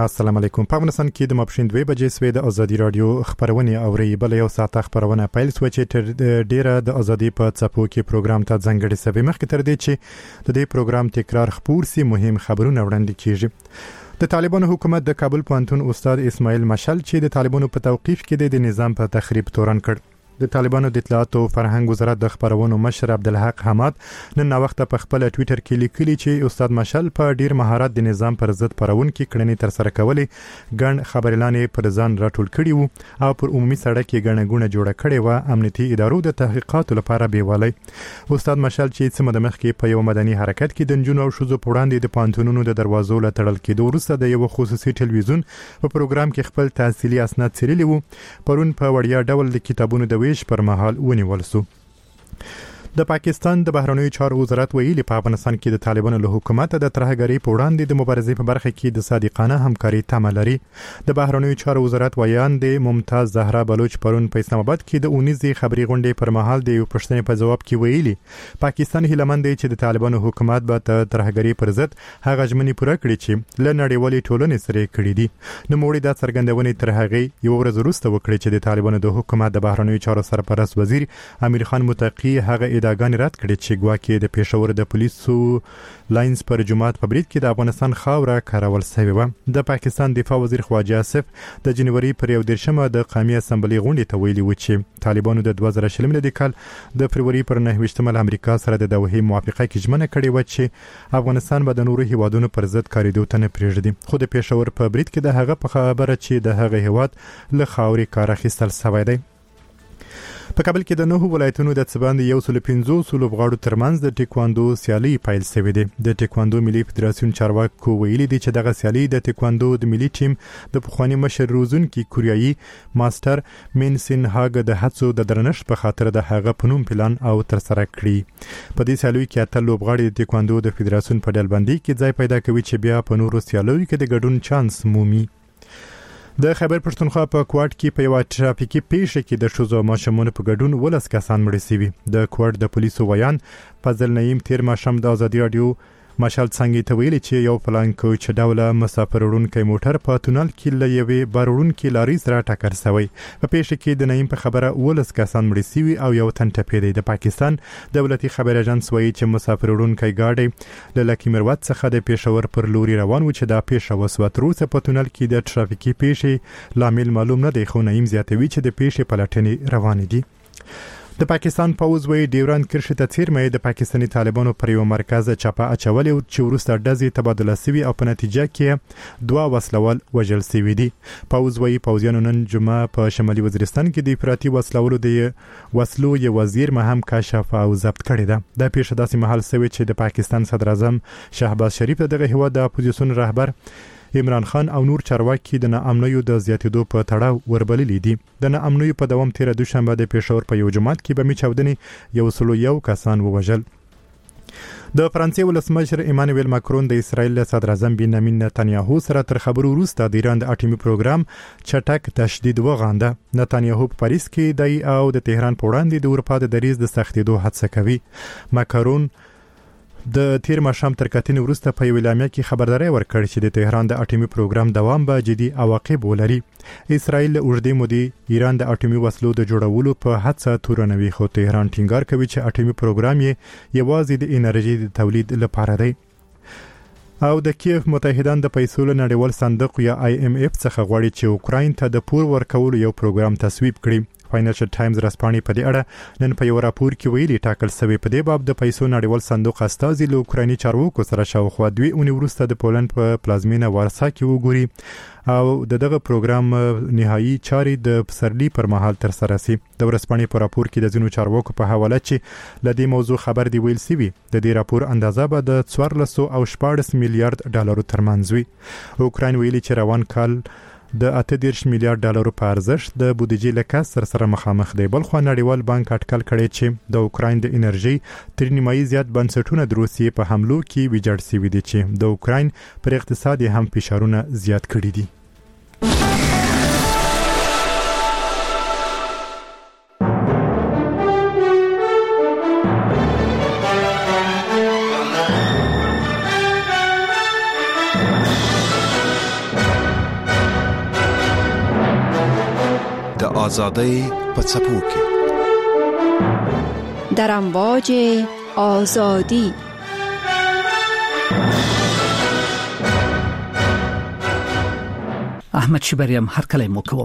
السلام علیکم. په افغانستان کې د ماپښین 2 بجې سوي د ازادي رادیو خبرونه اوري. بل یو ساعت خبرونه پیل شو چې تر ډیره د ازادي په څپو کې پروګرام ته ځنګړي سوي. مخکې تر دې چې د دې پروګرام تکرار خبر سي مهم خبرونه وړاندې کیږي. د طالبانو حکومت د کابل پوهنتون استاد اسماعیل مشعل چې د طالبانو په توقيف کې د نظام په تخریب تورن کړ. د طالبانو د اطلاعات او فرهنګ وزارت د خبرونو مشر عبدالحق حماد نن وخت په خپل ټوئیټر کې لیکلي چې استاد مشعل په ډیر مهارت د نظام پر ضد پرون کې کړنې تر سره کولې، ګڼ خبرلانې پر ځان راټول کړي وو او پر عمومي سړک کې ګڼګونه جوړه کړې و. امنیتي ادارو د تحقیقاتو لپاره بیوالی. استاد مشعل چې سم د مخ کې په یو مدني حرکت کې د جنونو او شوزو پوړاندې د پانتونونو د دروازو له تړل کېدو وروسته د یو خصوصي ټلویزیون په پروګرام کې خپل تحصیلي اسناد څیرلي وو. پرون په وړیا ډول د کتابونو د ویش پر مهال ونیول شو. د پاکستان د بهرنیو چارو وزارت ویلي په افغانستان کې د طالبانو له حکومت د ترهګرۍ په وړاندې د مبارزې په برخه کې د صادقانه همکاري تمه لري. د بهرنیو چارو وزارت ویاند ممتاز زهرا بلوچ پرون په اسلام آباد کې د اونیزي خبري غونډې پر مهال د یو پښتنې په جواب کې ویلي پاکستان هیلمند دی چې د طالبانو حکومت به ترهګرۍ پر ضد هغه ژمنې پوره کړي چې له نړیوالې ټولنې سره کړي دي. نو موږ د څرګندونې تر هغه یو ورځ وروسته وکړي چې د طالبانو د حکومت د بهرنیو چارو سرپرست وزیر امیر خان متقی هغه ادعاګانې رد کړي چې ګواکې د پېښور د پولیسو لاینز پر جماعت په برید کې د افغانستان خاوره کارول شوی و. د پاکستان دفاع وزیر خواجه آصف د جنوري پر 1 د قومي اسمبلی غونډې ته ویلي و چې طالبانو د 2020 د کال د فروری پر 9 امریکا سره د دوحې موافقه کې ژمنه کړې و چې افغانستان به د نورو هیوادونو پر ضد کاریدو ته نه پرېږدي. خو د پېښور په برید کې د هغه په خبره چې د هغه هیواد له خاورې کار اخیستل شوی دی. په کابل کې د 9 ولایتونو د څباندې 150 لوبغاړو ترمنځ د ټیکواندو سیالي پیل شوې ده. د ټیکواندو ملي فدراسیون چارواکو ویلي دي چې دغه سیالي د ټیکواندو د ملي ټیم د پخوانی مشر روزونکي کوریایي ماستر مینسن هاګ د هڅو د درنښت په خاطر د هغه پنوم پلان او تر سره کړی. په دې سیالي کې اته لوبغاړي د ټیکواندو د فدراسیون په ډلبندي کې ځای پیدا کوي چې بیا په نورو سیالیو کې د ګډون چانس مومي. د خیبر پښتونخوا په کوټ کې په یو ټرافیکي پیښه کې د شوزو ماشومانو په ګډون 12 کسان مړ شوي. د کوټ د پولیسو ویان فضل نعیم تیر ماشوم د ازادي رادیو مشال څنګه ته ویلي چې یو پلان کوچ ډوله مسافر وړونکي موټر په تونل کې لوي بارونکي لاري سره ټکر شوی. په پیښه کې د نعیم په خبره 12 کسان مړ شوي او یو تن ټپي. د پاکستان دولتي خبر اژانس وایي چې مسافر وړونکي ګاډي له لکی مروت څخه د پېښور پر لوري روان و چې دا پیښه وسوه. تر اوسه په تونل کې د ټرافیکي پیښې لامل معلوم نه دی، خو نعیم زیاتوي چې د پیښې پلټنې روانې دي. د پاکستان پوز وی ډیورند کرښې ته څیرمه د پاکستاني طالبانو پر یو مرکز چاپه اچولې چې ورسته ډزې تبادله شوي او په نتیجه کې 2 وسلوال وژل شوي دي. پوز وی پوزیانو نن جمعه په شمالي وزیرستان کې د افراطي وسلو یو وزیر مهم کشف او ضبط کړی ده. د پیښه داسې محل شوی چې د پاکستان صدر اعظم شهباز شریف دغه هیواد د اپوزیسیون رهبر عمران خان او نور چارواکي د ناامنیو د زیاتېدو په تړاو وربللي دي. د ناامنیو په دوام 13 دوشنبه د پېښور په یو جماعت کې بمي چاودنې 101 کسان ووژل. د فرانسې ولسمشر ایمانوئل ماکرون د اسرایل صدر اعظم بنیامین نتانیاهو سره تر خبرو وروسته د ایران د اټومي پروګرام چټک تشدید وغانده. نتانیاهو په پاریس کې دی او د تهران په وړاندې د اروپا د دریځ د سختېدو هڅه کوي. ماکرون د تیر ماشام تر کتنې وروسته په یو اعلامیه کې خبرداري ورکړه چې د تهران د اټومي پروګرام دوام به جدي عواقب ولري. اسرائیل اوږدې مودې ایران د اټومي وسلو د جوړولو په هڅه تورنوي، خو تهران ټینګار کوي چې اټومي پروګرام یې یوازې د انرژي د تولید لپاره دی. او د کیف متحدان د پیسو له نړیوال صندوق یا IMF څخه غواړي چې اوکراین ته د پور ورکولو یو پروګرام تصویب کړي. فاینانشل ټایمز رسپانې په دې اړه نن په یو راپور کې ویلي ټاکل شوی په دې باب د پیسو نړیوال صندوق استازي له اوکرایني چارواکو سره شاوخوا 2 اونۍ وروسته د پولند په پلازمینه وارسا کې وګوري او دغه پروګرام نهایی چاري د پسرلی پر مهال تر سره سي. د ورسپانې په راپور کې د ځینو چارواکو په حواله چې لدې موضوع خبر دی ویل سوي د دې راپور اندازه به د 1414 میلیارډ ډالرو ترمنځ وي. اوکراین ویلي چې روان کال د 38 میلیارډ ډالرو په ارزښت د بودیجې له کسر سره مخامخ دی. بلخو نړیوال بانک اټکل کړی چې د اوکراین د انرژي تر نیمایي زیات بنسټونه د روسیې په حملو کې ویجاړ شوي دي چې د اوکراین پر اقتصاد هم فشارونه زیات کړي دي. آزادۍ په څپو کې در امواج آزادی. احمد شبریم هر کله مو کوم.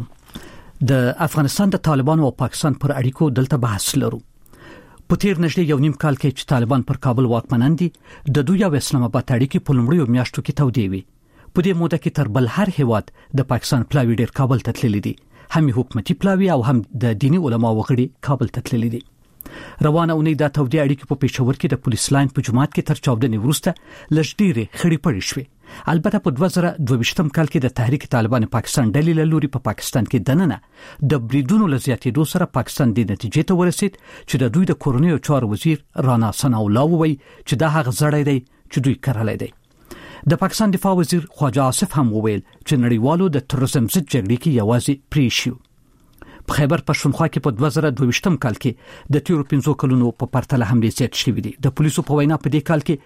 د افغانستان د طالبانو او پاکستان پر اړیکو دلته بحث لرو. په تیر نږدې یو نیم کال کې چې طالبان پر کابل واکمنان دي، د دوی او اسلام آباد اړیکې په لومړیو میاشتو کې تودې وي. په دې موده کې تر بل هر هیواد د پاکستان پلاوی ډیر کابل ته تللي دي، هم حکومتي پلاوی او هم د دینی علما وغړي کابل ته تللي دي. روانه اونۍ د تودې اړیکې په پېښور کې د پولیس لاین په جماعت کې تر چاودنې وروسته لږ ډېرې خړې پړې شوې. البته په 2022 کال کې د تحریک طالبان پاکستان ډلې له لوري په پاکستان کې دننه د بریدونو له زیاتېدو سره پاکستان د نتیجې ته ورسید چې د دوی د کورنیو چارو وزیر رانا ثنا الله وویل چې دا هغه زړی دی چې دوی کړلای دی. د پاکستان دفاع وزیر خواجه آصف هم وویل چې نړیوالو د تروریزم ضد جګړې کې یوازې پریشیو. په خیبر پښتونخوا کې په 2022 کال کې د تیرو 5 کلونو په پرتله حملې زیات شوې دي. د پولیسو په وینا په دې کال کې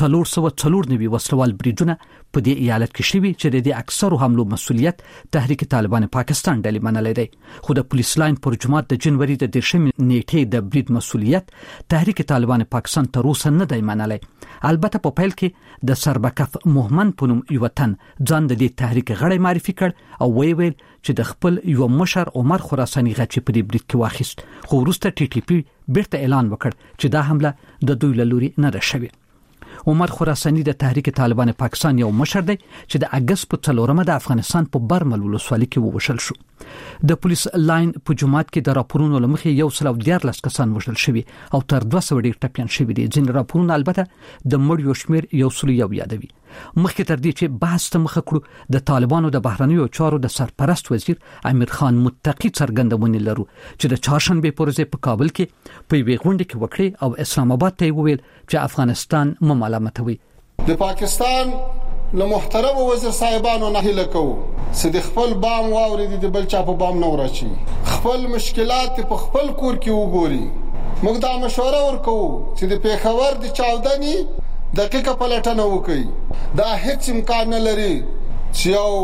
494 وسلوال بریدونه په دې ایالت کې شوي چې د اکثرو حملو مسؤلیت تحریک طالبان پاکستان ډلې منلې ده. خو د پولیس لاین پر جماعت د جنوري د 10 نیټې د برید مسؤلیت تحریک طالبان پاکستان تر اوسه نه دی منلې. البته په پیل کې د سربکف مومن پونم یو وطن ځان د دې تحریک غړی معرفي کړ او ویل چې د خپل یو مشر عمر خراساني غچ په دې برید کې واخیست. خو وروسته ټي ټي پی بیرته اعلان وکړ چې دا حمله د دوی له لوري نه ده شوې. عمر خراساني د تحریک طالبان پاکستان یو مشر دی چې د اگست په 4مه د افغانستان په برمل ولسوالۍ کې ووشل شو. د پولیس لاین په جماعت کې د راپورونو لمخې 114 کسان وژل شوي او تر 200 ډیر ټپيان شوي دي. ځینې راپورونه البته د مړیو شمیر 101 یادوي. مخکې تر دې چې بحث ته مخ کړو، د طالبانو د بهرنیو چارو د سرپرست وزیر امیر خان متقی څرګندونه لرو چې د چهارشنبه پر ورځ په کابل کې په یوه غونډه کې وکړي او اسلام آباد ته ویل چې افغانستان ملامتوي. د پاکستان له محترم وزیر صاحبانو نه هیله کوو چې د خپل بام واوري د بل چا په بام نه ورچی، خپل مشکلات په خپل کور کې وګوري. موږ دا مشوره ورکو چې د پیښور د چاودنې دقیقه پلټنه وکړي. دا هیڅ امکان نه لري چې یو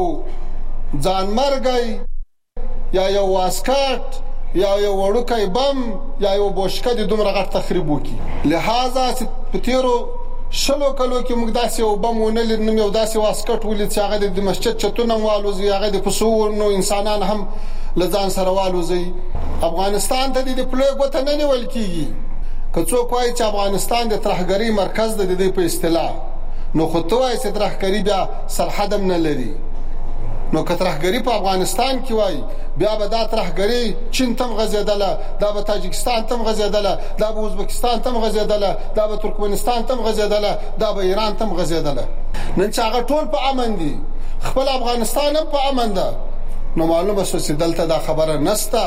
ځانمرګي یا یو واسکټ یا یو وړوکی بم یا یو بوشکه د دومره غټ تخریب وکړي. لہذا چې په تیرو شلو کلو کې موږ داسې یو بم ونه لرنم، یو داسې واسکټ ولید چې هغه د مسجد چتونه والوزي، هغه د پسورنو انسانان هم لځان سره والوزي. افغانستان ته د پلوګ وطن نه نیول کیږي. که څوک وایي چې افغانستان د ترهګری مرکز د دې په اصطلاح، نو خو ته وایي چې ترهګری بیا سرحدم نه لري. نو که ترهګری په افغانستان کې وایي، بیا به دا ترهګری چین تم غزیدله، دا به تاجکستان تم غزیدله، دا به ازبکستان تم غزیدله، دا به ترکمنستان تم غزیدله، دا به ایران تم غزیدله. نن چې هغه ټول په امن دي، خپل افغانستان هم په امن ده، نو معلومه شو چې دلته دا خبره نسته.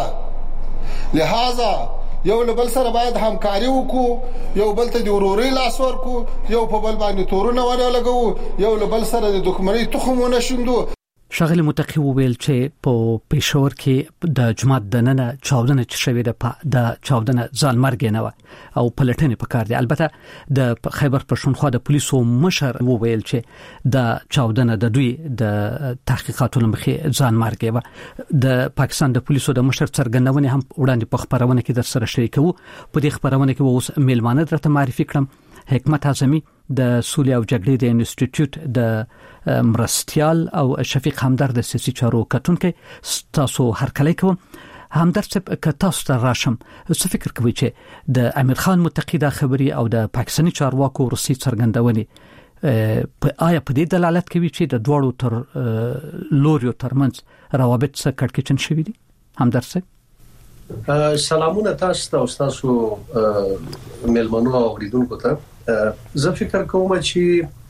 لہذا یو بل سره باید همکاري وکړو، یو بل ته د وروري لاس ورکړو، یو په بل باندې تورونه ولګو، یو بل سره د دښمنۍ تخمونه شیندو. شغل متقی وویل چې په پېښور کې د جماعت دننه چاودنه شوې ده، د چاودنه ځانمرګ نه و او پلټنې پکار دي. البته د خیبر پښتونخوا د پولیسو مشر وویل چې د چاودنه د دوی د تحقیقاتو لمخې ځانمرګ و. د پاکستان د پولیسو د مشر څرګندونه هم وړاندې په خبرونه کې در سره شریکو. په دې خبرونه کې اوس میلمانه درته معرفي کړم. حکمت اعظمي د سولې او جګړې د انسټیټیوټ د مرستيال او شفیق همدرد د سیاسي چارو کتونکي. تاسو هر کله کوم همدرد څخه تاسو ته راشم، څه فکر کوئ چې د امیر خان متقی د خبري او د پاکستاني چارواکو روسي څرګندونې آیا په دې دلالت کوي چې د دوړو تر لوريو ترمنځ روابط څخه کټکچن شوي دي؟ همدرد څه سلامونه تاسو ته او تاسو ملمنو اوریدونکو ته. زه فکر کوم چې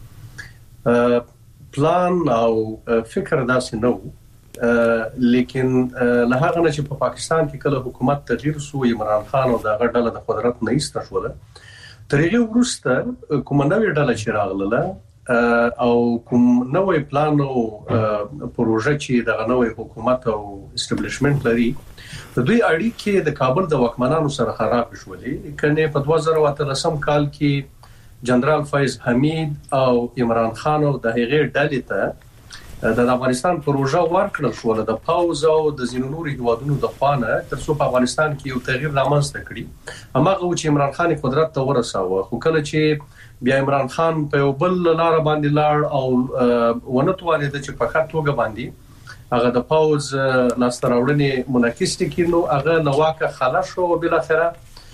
پلان او فکر داسې نه و، لیکن له هغه نه چې په پاکستان کې کله حکومت تغییر شو، عمران خان او دغه ډله د قدرت نه ایستله، تر هغه وروسته کوم نوې ډله چې راغله او کوم نوې پلان او پروژه چې دغه نوې حکومت او اسټابلیشمنت لري، د دوی اړیکې د کابل د واکمنانو سره خراب شولې. کنه په 2013 کال کې جنرال فیض حمید او عمران خان او د هغې ډلې ته د افغانستان پروژه ورکړل شو د پاوز او د زینونور هیوادونو د خوانه ترڅو په افغانستان کې یو تغییر رامنځته کړي هغه چې عمران خان قدرت ته ورساوه خو کله چې بیا عمران خان په یو بل لار باندې لاړ او ونتوانید چې په خاطر توګه باندې هغه د پاوز لاستراوړنې منعکس کړي هغه لواکه خلاص شو بل اخره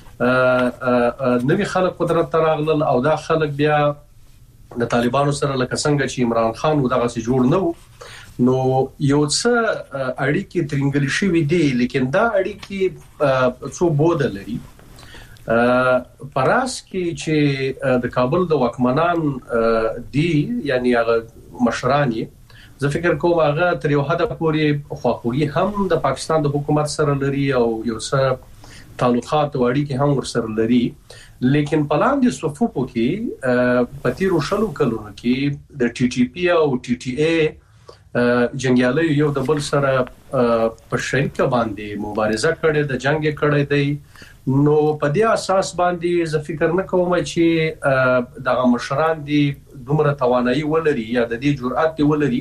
نوی خلک قدرت ته راغلل او دا خلک بیا د طالبانو سره لکه څنګه چې عمران خان ودغه سي جوړ نو یو څه اړیکې ترنګل شوې دي لیکن دا اړیکې څو بود لري پراس کې چې د کابل د واکمنان دي یعنی هغه مشرانی زه فکر کوم هغه تر یو حد پورې خواخوږي هم د پاکستان د حکومت سره لري او یو څه تعلقات او اړیکې هم ورسره لري لیکن پلاندې صفوفو کې پتیرو شلو کلونو کې د ټي ټي پی او ټي ټي اي جنگیالي یو د بل سره په شریکه باندې مبارزه کړې د جنگ کړې دی نو په دې اساس باندې زه فکر نه کوم چې دغه مشران دي دومره توانایي ولري یا د دې جرأت ولري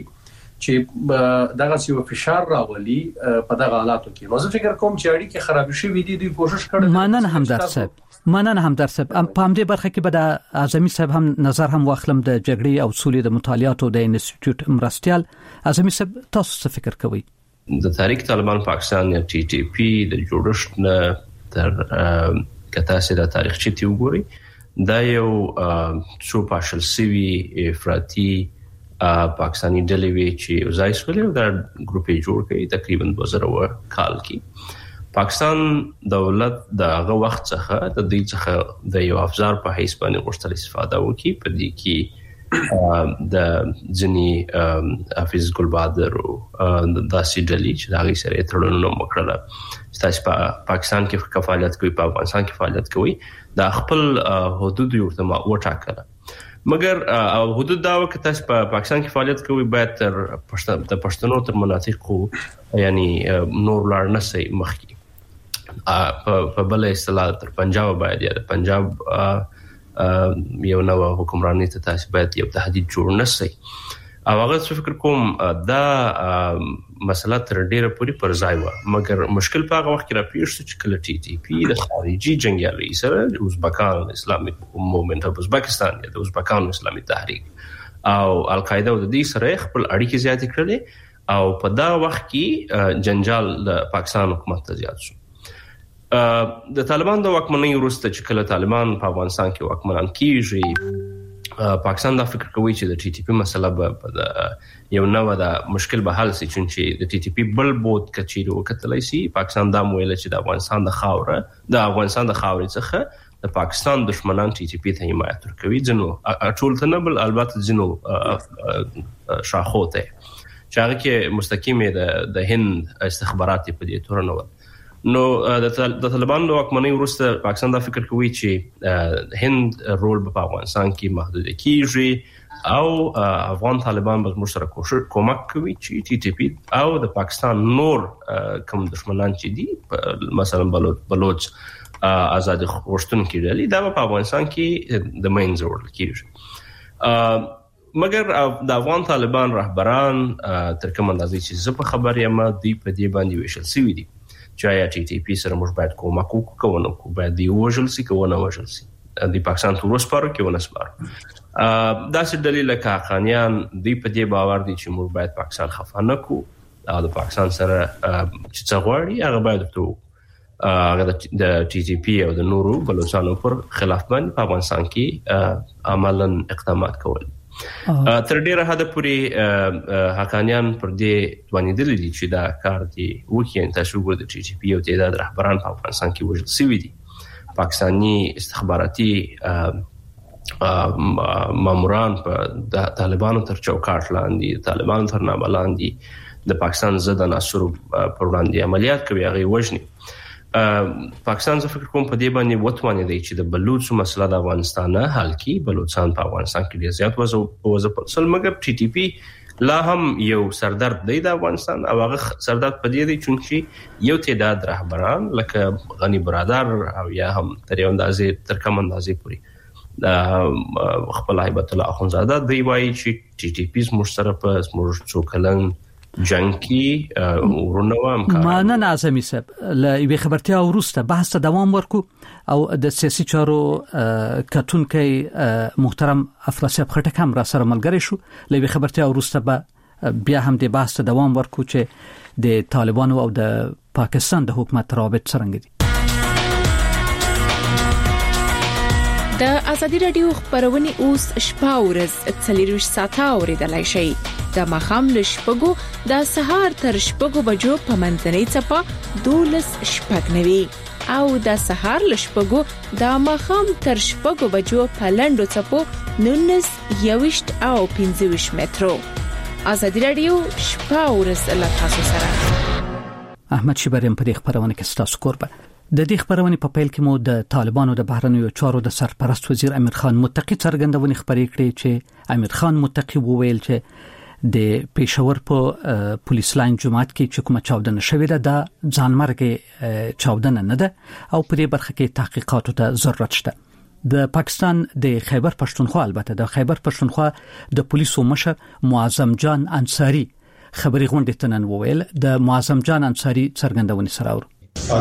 چې دغه سیو فشار راولي په دغه حالاتو کې نو زه فکر کوم چې اړیکې خراب شي وي دي کوشش کړي مننه همدرد صاحب په همدې برخه کې به د اعظمي صاحب هم نظر هم واخلم د جګړې او سولې د مطالعاتو د انسټیټیوټ مرستيال اعظمي صاحب تاسو څه فکر کوئ د تاریخ طالبان پاکستان یا ټي ټي پی د جوړښت نه تر کته سره د تاریخ چې وګوري دا یو څو پاشل سوي افراطي پاکستانی ډلې وی چې ځای سولې دا ګروپ جوړ کړي تقریبا 2000 کال کې پاکستان دولت دغه وخت څخه د دې څخه د یو افزار په حیث باندې غوښتل استفاده وکړي په دې کې د ځنی حافظ ګلبادر او د سیډلی چې دغه سره تړونونه وکړل چې په پاکستان کې فعالیت کوي په افغانستان کې فعالیت کوي د خپل حدود یو ته وټاکل مګر حدود دا وخت چې په پاکستان کې فعالیت کوي باید د پښتنو تر مناطقو یعنی نور لار نه سي مخکي په بل اصطلاح تر پنجاب باید یا د پنجاب یو نو حکمرانی ته تاسو باید یو تهدید جوړ نه سي او هغه څه فکر کوم دا مسله تر ډیره پوری پر ځای و مګر مشکل په هغه وخت کې را پیښ شو چې کله ټي ټي پی د خارجي جنگیالي سره د ازبکان اسلامي موومنت اف ازبکستان یا د ازبکان اسلامي تحریک او القاعده د دې سره خپل اړیکې زیات کړلې او په دا وخت کې جنجال د پاکستان حکومت ته زیات شو د طالبان د واکمنۍ وروسته چې کله طالبان په افغانستان کې واکمنان کیږي پاکستان دا فکر کوي چې د ټي ټي پی مسله به یو نو د مشکل به حل شي چې د ټي ټي پی بل بود کچېرو کتلای شي پاکستان دا مویل چې د افغانستان د خاورې څخه د پاکستان دشمنان ټي ټي پی ته حمایت ورکوي ځنو ټول ته نه بل البته ځنو شاخوته چې هغه کې مستقیمه د هند استخباراتي په دې تور نه نو د طالبانو واکمنۍ وروسته پاکستان دا فکر کوي چې هند رول په افغانستان کې محدود کیږي او افغان طالبان به موږ سره کومک کوي چې ټي ټي پی او د پاکستان نور کوم دشمنان چې دي مثلا بلوچ آزاد غوښتونکي ډلې دا په افغانستان کې د مین زور کیږي مګر د افغان طالبان رهبران تر کوم اندازې چې زه په خبر یم دی په دې باندې ویشل سوي دي چې یا ټي ټي پی سره موږ باید کومک وکړو کو باید دی وژل سي کوونه وژل سي د پاکستان تر وسپاره کې ونسپار دا څه دلیل لکه خانیان دی په دې باور دي چې موږ باید پاکستان خفانه کو او د پاکستان سره چې څه غواړي هغه باید ته هغه د ټي ټي پی او د نورو بلوچستان پر خلاف باندې په افغانستان کې عملاً اقدامات کول تر ډیره حد پورې حقانیان پر دې باندې دي چې دا کار دی وکړي تاسو ګور د ټي ټي پی او تعداد رهبران په افغانستان کې وژل شوي دي پاکستانی استخباراتي ماموران په طالبانو تر چوکاټ لاندې طالبانو تر نامه لاندې د پاکستان ضد عناصرو پر وړاندې عملیات کوي هغه وژني پاکستان زه فکر کوم په دې باندې وتوانه دی چې د بلوچ مسله د افغانستان نه حل کی بلوچستان په افغانستان کې ډیر زیات وځو مګر ټي ټي پی لا هم یو سردرد دی د افغانستان او هغه سردرد په دې دی چې یو تعداد رهبران لکه غنی برادر او یا هم تر یو اندازې تر کوم اندازې پوری خپل هیبت الله اخونزاده دی وایي چې ټي ټي پی زموږ سره په زموږ څوکلن جنگ کې ورونه وامکار ما نه اعظمي صاحب لوي خبرتیا وروسته بحث ته دوام ورکو او د سیاسي چارو کتونکي محترم افراسیاب خټک هم را سره ملګری شو. لوي خبرتیا وروسته به بیا هم د بحث ته دوام ورکو چې د طالبانو او د پاکستان د حکومت رابط څنګه دي. د ازادي رادیو خبرونه اوس شپه ورځ 24 ساعته اوریدلای شئ. د مخام لشپګو د سهار تر شپګو بجو په منځنۍ چپه 12 شپږنوي او د سهار لشپګو د مخام تر شپګو بجو په لندو چپو 19 یوشت او 15 مترو. ازادي رادیو شپه ورځ له تاسو سره. احمد شیبریم په دې خبرونه کې تاسو کوربه. د دې خبرونه په پیل کې مو د طالبانو د بهرنیو چارو د سرپرست وزیر امیر خان متقی څرګندونې خبرې کړې چې امیر خان متقی وویل چې د پېښور په پولیس لاین جماعت کې چې کومه چاودنه شوې ده د ځانمرګ چاودنه نه ده او په دې برخه کې تحقیقاتو ته ضرورت شته. د پاکستان د خیبر پښتونخوا البته د خیبر پښتونخوا د پولیسو مشر معظم جان انصاری خبري غونډه تنن وویل. د معظم جان انصاری څرګندونې سره اور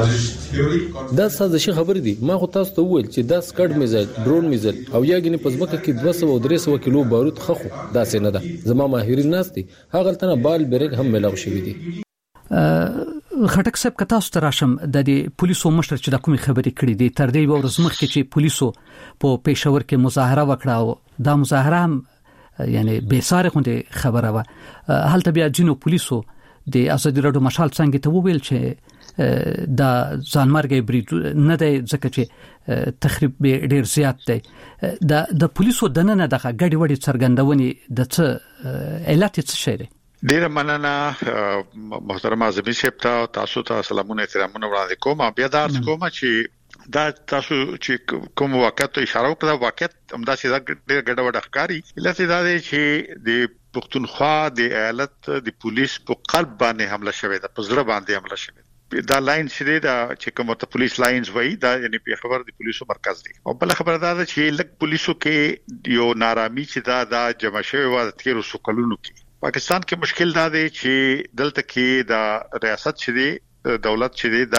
دا سازشي خبر دي. ما خو تاسو ته وویل چې دا سکډ میزایل ډرون میزایل او یاګنی پزمکه کې 200 او 300 کیلو بارود خخو دا څه نه ده. زما ماهرین ناشتي هغه تنه بال بیرګ هم ملاو شوی دي. خټک صاحب کتا ستراشم د پولیسو مشر چې د کومي خبرې کړې دي تر دې ورځ مخکې چې پولیسو په پېښور کې مظاهره وکړه او دا مظاهره هم یعنی به ساره خوندې خبره و. هلته بیا جنو پولیسو د ازادي رادیو مشال څنګه ته وویل چې دا ځانمرګي برید نه دی ځکه چې تخریب ډیر زیات دی. د پولیسو دننه دغه غړي وړي څرګندونې د څه علت څه شي دی. ډیر مننه محترم اعظمي صاحب تاسو ته سلامونه احترامونه وړاندې کوم. بیا دا کوم چې دا تاسو چې کوم وخت اشاره وکړه واقعیت همداسې ډیر ګډوډ ښکاری. علت دا دی چې د پښتونخوا د ایالت د پولیس په قلب باندې حمله شوې ده، په زړه باندې حمله شوې. دا لاین چې دا چې کومه ته پولیس لاینز وای دا یعنی په خبر د پولیسو مرکز دی. او بل خبر دا ده چې لک پولیسو کې یو نارامی چې دا جمع شوی و د 13 کلونو کې. پاکستان کې مشکل دا دی چې دلته کې دا ریاست چې دی دولت چې دی دا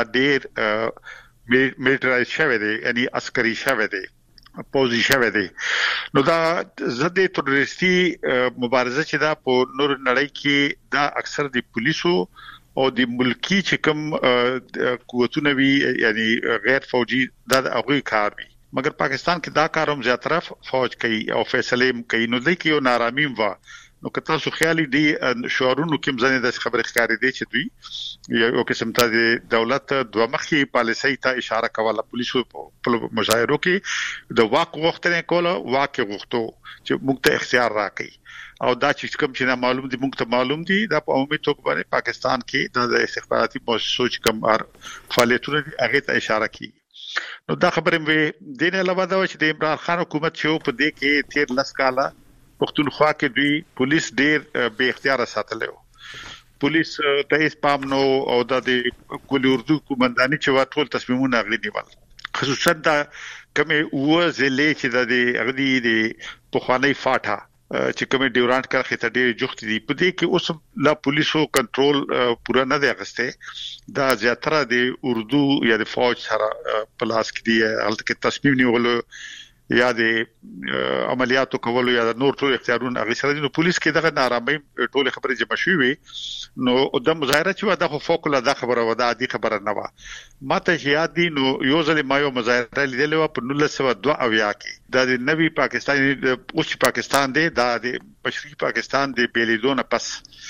ډیر میلیټرایز شوی دی، یعنی عسکري شوی دی، پوزي شوی دی. نو دا ضد تروریستي مبارزه چې دا په نور نړۍ کې دا اکثر د پولیسو او د ملکی چې کوم قوتونه وی یعنی غیر فوجي دا هغه کار وی. مګر پاکستان کې دا کار هم زیاتره فوج کوي او فیصله کوي. نو د کې یو نارامي و. نو که تاسو خیالي دي شعارونو کې مزنه د خبره ښکاری دي چې دوی یو قسم ته د دولت دوه مخي پالیسي ته اشاره کوله. پولیسو په مظاهرو کې د واک غوښتنه کوله، واک غوښتو چې موږ ته اختیار راکړي او دا چې کوم چې معلوم دي موږ ته معلوم دي دا په عمومي توګه باندې پاکستان کې د استخباراتي مؤسسو چې کوم فعالیتونه هغه ته اشاره کوي. نو دا خبره مې دین علاوه دا چې د عمران خان حکومت چې په دې کې 13 کاله پښتونخوا کې دوی پولیس ډیر به اختیار ساتلو. پولیس ته پام نو او د کلی اردو قومنداني چې ټول تصمیمونه غلي نیول، خصوصا د کومه ضلع چې د اغدي د پخوانی فاټا چې کومه ډیورانت کرخه ته ډیر جوخت دي. په دې کې اوس لا پولیسو کنټرول پورا نه دی اغسته. دا زیاتره د اردو یا د فوج سره پلاس کې دی هلته کې تصمیم نیولو یا د عملیاتو کولو یا د نور ټول اختیارونه هغه سره دي. نو پولیس کې دغه نارامي ټول خبره جمع شوې وي. نو د مظاهره چې دا خو فوق العاده خبره ودا دي خبره نه و. ماته یاد دي نو یو ځل ما یو مظاهره لیدلې و په 1902 کې د نوي پاکستاني اوس پاکستان دی دا د مشرقي پاکستان دی بیلیدونه پس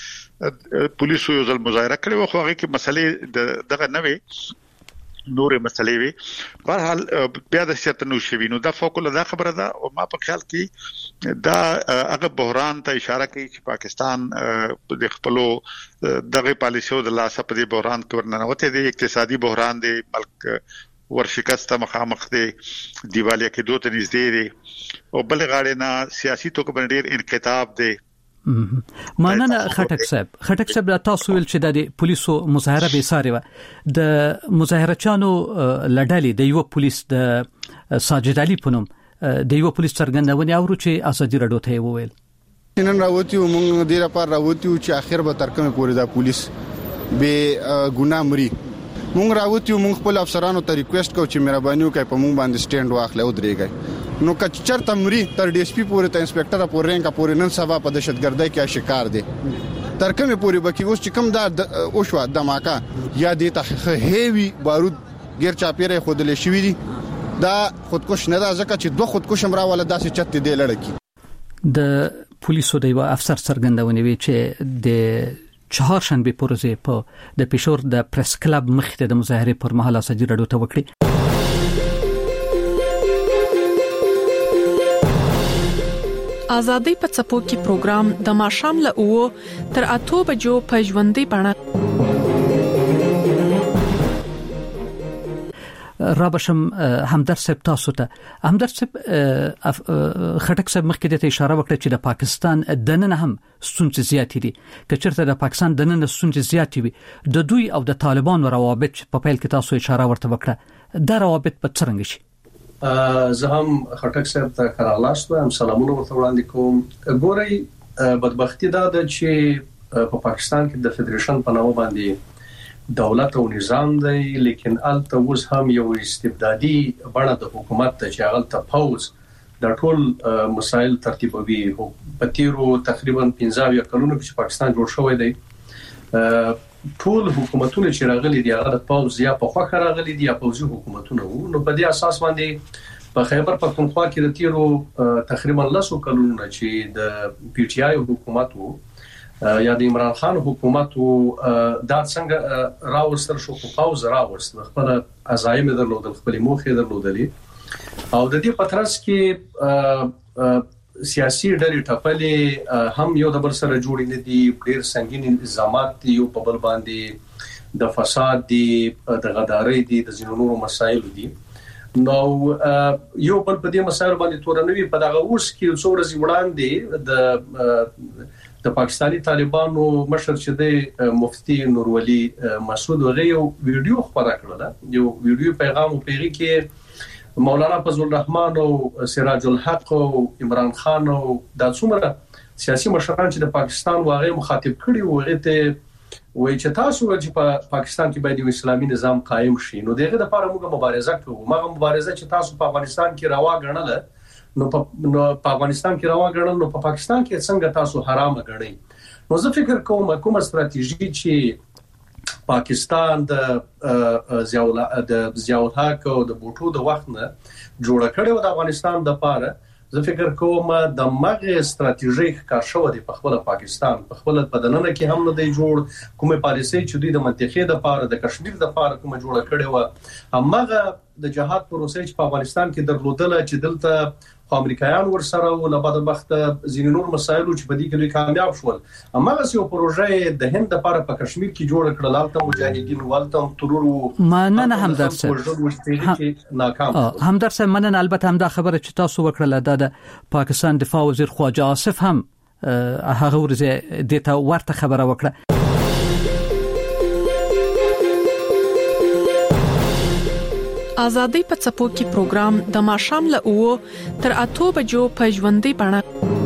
پولیسو یو ځل مظاهره کړې و. خو هغه کې مسلې دغه نوي نورې مسلې وي. په هر حال بیا د سیاستونو شوی نو دا فوق العاده خبره ده. او ما په خیال کې دا هغه بحران ته اشاره کوي چې پاکستان د خپلو دغه پالیسیو د لاسه په دې بحران کې ورننوته دی. اقتصادي بحران دی، ملک ورشکست مخامخ دی، دیوالیا کې دوه نږدې دی او بل غاړه نه سیاسي توګه باندې ډیر انقطاع دی. مننه خټک صاحب تاسو ویل چې د پولیسو مظاهره به ساري و. د مظاهره چانو لړډالي د یو پولیس د ساجد علي پونم د یو پولیس څرګندونه اورو چې ازادي رادیو ته وویل نن راوتی موږ ډیره پر راوتی چې اخر به تر کومه پورې دا پولیس به ګناه مري موږ راوتی موږ خپل افسرانو ته ریکوست کوو چې مهرباني وکړئ په موږ باندې سټینډ واخلئ او درېږئ نو که چرته مري تر ډي اس پي پورې ته انسپکټر پورې رینګه پورې نن سبا په دهشتګردۍ کې شکار دي تر کومه پورې بکی اوس چې کوم دا او شو دماکه یا دي ته هیوی بارود غیر چاپیره خودلې شوې دي دا خودکش نه دا ځکه چې دوه خودکش امراواله داسې چت دی لړکی د پولیسو د یو افسر څرګندونه وی چې د چهارشنبه پروژه په د پېښور د پریس کلب مخې د مظاهره پر مهال ازادي رادیو ته وکړي ازادي په څپو کې پروګرام د ماښام له 9 تر 8 بجو په ژوندۍ بڼه رابشم همدرد صاحب تاسو ته همدرد صاحب خټک صاحب مخکې ته اشاره وکړه چې د پاکستان دننه هم ستونزې زیاتې دي که چېرته د پاکستان دننه ستونزې زیاتې وي د دوی او د طالبانو روابط په پیل کې تاسو اشاره ورته وکړه دا روابط په څرنګه شي زه هم خټک صاحب ته کارلاست هم سلامونه ورته وړاندې کوم ګورئ بدبختی دا ده چې په پاکستان کې د فدریشن په نامه باندې دولت او نظام دی لیکن الته اوس هم یو استبدادي بڼه د حکومت ته چې هغه ته فوز د ټول مسایل ترتیبوي په تیرو تقریبا 15 کلونو کې پاکستان جوړ شوی دی ټول حکومتونه چې راغلي دي هغه د فوز یا په خوا راغلي دي یا پوځي حکومتونه وو نو په دې اساس باندې په خیبر پختونخوا کې د تیرو تقریبا 10 کلونو چې د پی ټی آی حکومت وو یا د عمران خان حکومت دا څنګه راوستل شو په پاوز راوست خپل عزایم درلودل خپل موخې درلودلې او د دې پترس کې سیاسي ډلې ټپلې هم یو د بل سره جوړې نه دي ډېر سنگین الزامات دي یو په بل باندې د فساد دي د غدارۍ دي د ځینو مسایل دي نو یو بل په دې مسایل باندې تورنوي په دغه اوس کې څو ورځې وړاندې د پاکستانی طالبانو مشر چې د مفتی نورولي مسعود هغه یو ویډیو خبره کړله یو ویډیو پیغام او پیغام کې مولانا فضل الرحمن او سراج الحق او عمران خان او د څومره سیاسي مشران چې د پاکستان واغې مخاطب کړي وغه ته وایي چې تاسو چې په پاکستان کې باید یو اسلامي نظام قائم شي نو دغه لپاره موږ مبارزه کوو مغه مبارزه چې تاسو په افغانستان کې روا ګڼل نو په افغانستان کې روا ګڼل نو په پاکستان کې څنګه تاسو حرام ګڼئ نو زه فکر کوم کومه ستراتیژي چې پاکستان د ضیاء الحق او د بوټو د وخت نه جوړ کړو د افغانستان د لپاره زه فکر کوم د مغه ستراتیژیک کار شو دی په خپل پاکستان په خپل بدننه کې هم نه دی جوړ کومه پالیسي چې دوی د منطقې د لپاره د کشمیر د لپاره کومه جوړ کړي و همغه د جهاد پروسې چې په افغانستان کې درلودل چې دلته امریکایان ورسره او له بعد وخت ځینې نور مسایل چې په دې کې کامیاب شول همغه یو پروژه د هند لپاره په کشمیر کې جوړ کړل البته مجاهدین ولته ترور مننه همدرد صاحب ناکام همدرد صاحب مننه البته هم دا خبره چې تاسو وکړه د پاکستان دفاع وزیر خواجه آصف هم هغه ورځ د تا ورته خبره وکړه ازادي په څپو کې پروګرام د ماښام له 9 تر 8 بجو په ژوندۍ بڼه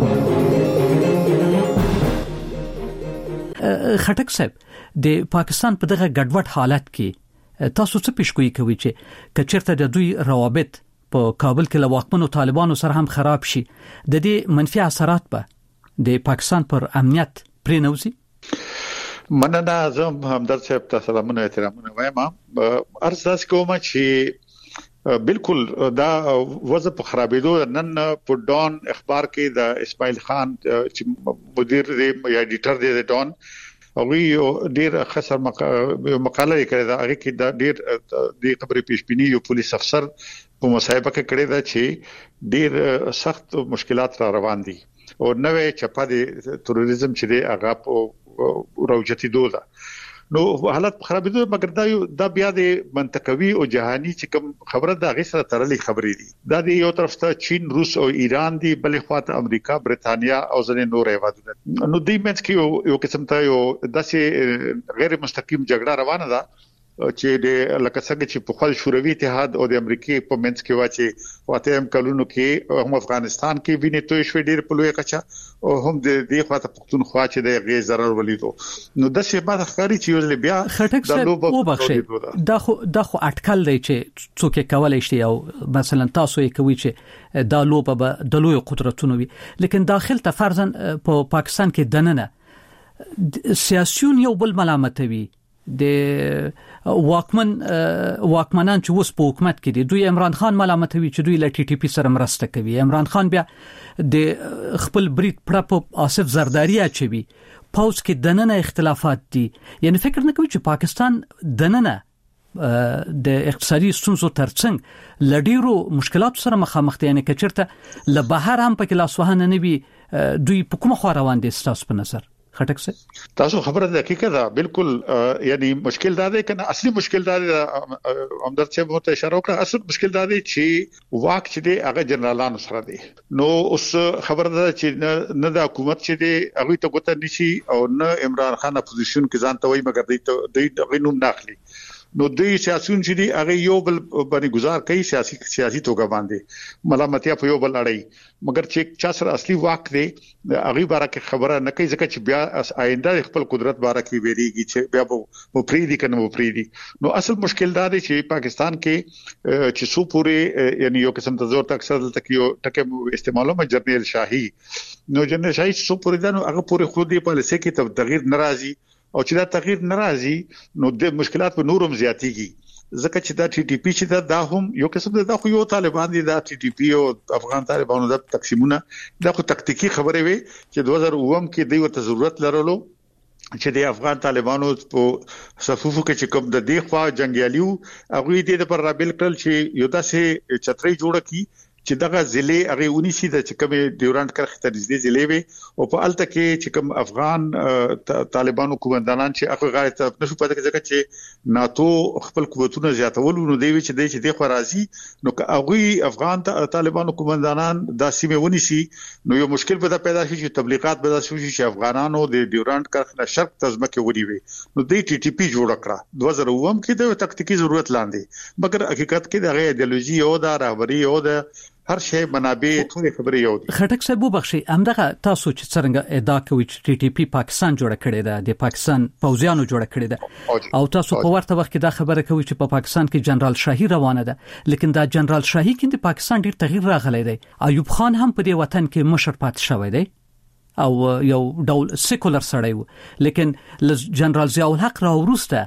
خټک صاحب د پاکستان په دغه ګډوډ حالت کې تاسو څه پیشګوئی کوي چې کچرته د دوی روابط په کابل کې له واکمنو طالبانو سره هم خراب شي د دې منفي اثرات به د پاکستان پر امنیت پرېنوزي مننه زم همدرد صاحب ته سلامونه احترامونه وایم ارزاس کوم چې بالکل دا وضع په خرابېدو نن په ډون اخبار کې د اسماعیل خان چې مدیر دی یا ایډیټر دی د ډون او ډیر خسر مقاله کړې ده هغه کې دا ډیر د خبرې پیشبینی یو پولیس افسر په مصاحبه کې کړی دا چې ډیر سخت مشکلات را روان دي او نوې چپا د تروریزم چې دی هغه راوچتي دوه نو حالت خرابېدو مګر دا بیا د منطقوي او جهاني چې کوم خبره د غي سره تړلې خبرې دي دا د یو طرف ته چین روس او ایران دي بلې خواته امریکا برتانیا او ځینې نور هیوادونه نو د منځ کې یو قسم ته یو داسې غیر مستقیم جګړه روانه ده چې د لکه څنګه چې په خپل شوروي اتحاد او د امریکای په منځ کې واچي واته هم کلونو کې هم افغانستان کې ویني توې شوې ډېر په لوی کچا او هم د دې خواته پښتونخوا چې د غي zarar ولیدو نو د څه بعد ښکاری چې یو بیا د لوبو دا خو اټکل دی چې څوک کولای شي او مثلا تاسو یې کوي چې دا لوبه به د لوی قدرتونو وي لیکن داخل ته فرضاً په پاکستان کې دننه سیاسيون یو بل ملامتوي د واکمنان چې وس په حکومت کې دي دوی عمران خان ملامتوي چې دوی ل ټي ټي پی سره مرسته کوي عمران خان بیا د خپل برید پړه آصف زرداری اچوي پاوس کې دننه اختلافات دي یعنی فکر نه کوي چې پاکستان دننه د اقتصادي ستونزو ترڅنګ لډیرو مشکلات سره مخامخ دي یعنی کچرته له بهر هم په کلاس وهانه نه وي دوی په کومه خو روان دي تاسو په نظر خټک سه تاسو خبره ده حقیقت ده بالکل یعنی مشکل دا ده کنه اصلي مشکل دا ده همدرد چې مو ته اشاره وکړه اصل مشکل دا ده چې واک چې دی هغه جنرالانو سره دی نو اوس خبره ده چې نه د حکومت چې دی هغه ته ګوته نشي او نه عمران خان اپوزیشن کې ځان ته وایي مګر دوی غنوم داخلي نو دوی سیاسيون چې دي هغه یو بل باندې گزار کوي سیاسي توګه باندې ملامتیا په یو بل اړای مګر چې چا سره اصلي واک دی هغه باره خبره نه کوي ځکه چې بیا آینده خپل قدرت باره کې ویریږي چې بیا مو پریدي کنه مو پریدي نو اصل مشکل دا دی چې پاکستان کې چې سو پورې یعنی یو قسم ته زور تک اکثر تک یو ټکه استعمالو ما جنرال شاهي نو جنرال شاهي سو پورې دا نو هغه پورې خو دې پالیسي کې تغییر ناراضي او چې دا تغییر ناراضي نو د مشکلات په نورم زیاتېږي ځکه چې دا ټي ټي پی چې دا هم یو قسم دا خو یو طالبان دي دا ټي ټي پی او افغان طالبانو د تقسیمونه دا خو تکتیکی خبره وي چې 2009 کې دوی ورته ضرورت لرلو چې د افغان طالبانو په صفوفو کې چې کوم د دې خوا جنگیالیو هغه دې د پر رابل کړل چې یو داسې چتري جوړه کی چې دغه ضلع هغه 19 د چکمې ډیورانت کرخ ته نږدې ضلع وي او په الته کې چې کوم افغان طالبانو کومندانان چې هغه غاړه ته نشو پاتې ځکه چې ناتو خپل قوتونه زیاتول نو دی چې د خو راځي نو هغه افغان طالبانو کومندانان د سیمه ونیسي نو یو مشکل پیدا شي چې تبلیغات پیدا شي چې افغانانو د ډیورانت کرخ نه شرق تزمکه ودی وي نو د ټي ټي پی جوړ کړه 2009 کې د تکتیکی ضرورت لاندې مګر حقیقت کې د ایدئولوژي او د رهبری او د هر شی منابع ټول خبرې یو دي خټک صاحب وبخښي همدغه تاسو چې څنګه ادعا کوي چې ټي ټي پی پاکستان جوړ کړی دی د پاکستان پوځیانو جوړ کړی دی او تاسو په ورته وخت کې دا خبره کوي چې په پاکستان کې جنرال شاهي روانه ده لیکن دا جنرال شاهي کې د پاکستان ډیر تغییر راغلی دی ایوب خان هم په دې وطن کې مشر پات شوی دی او یو ډول سیکولر سړی و لیکن جنرال ضیاء الحق را ورسته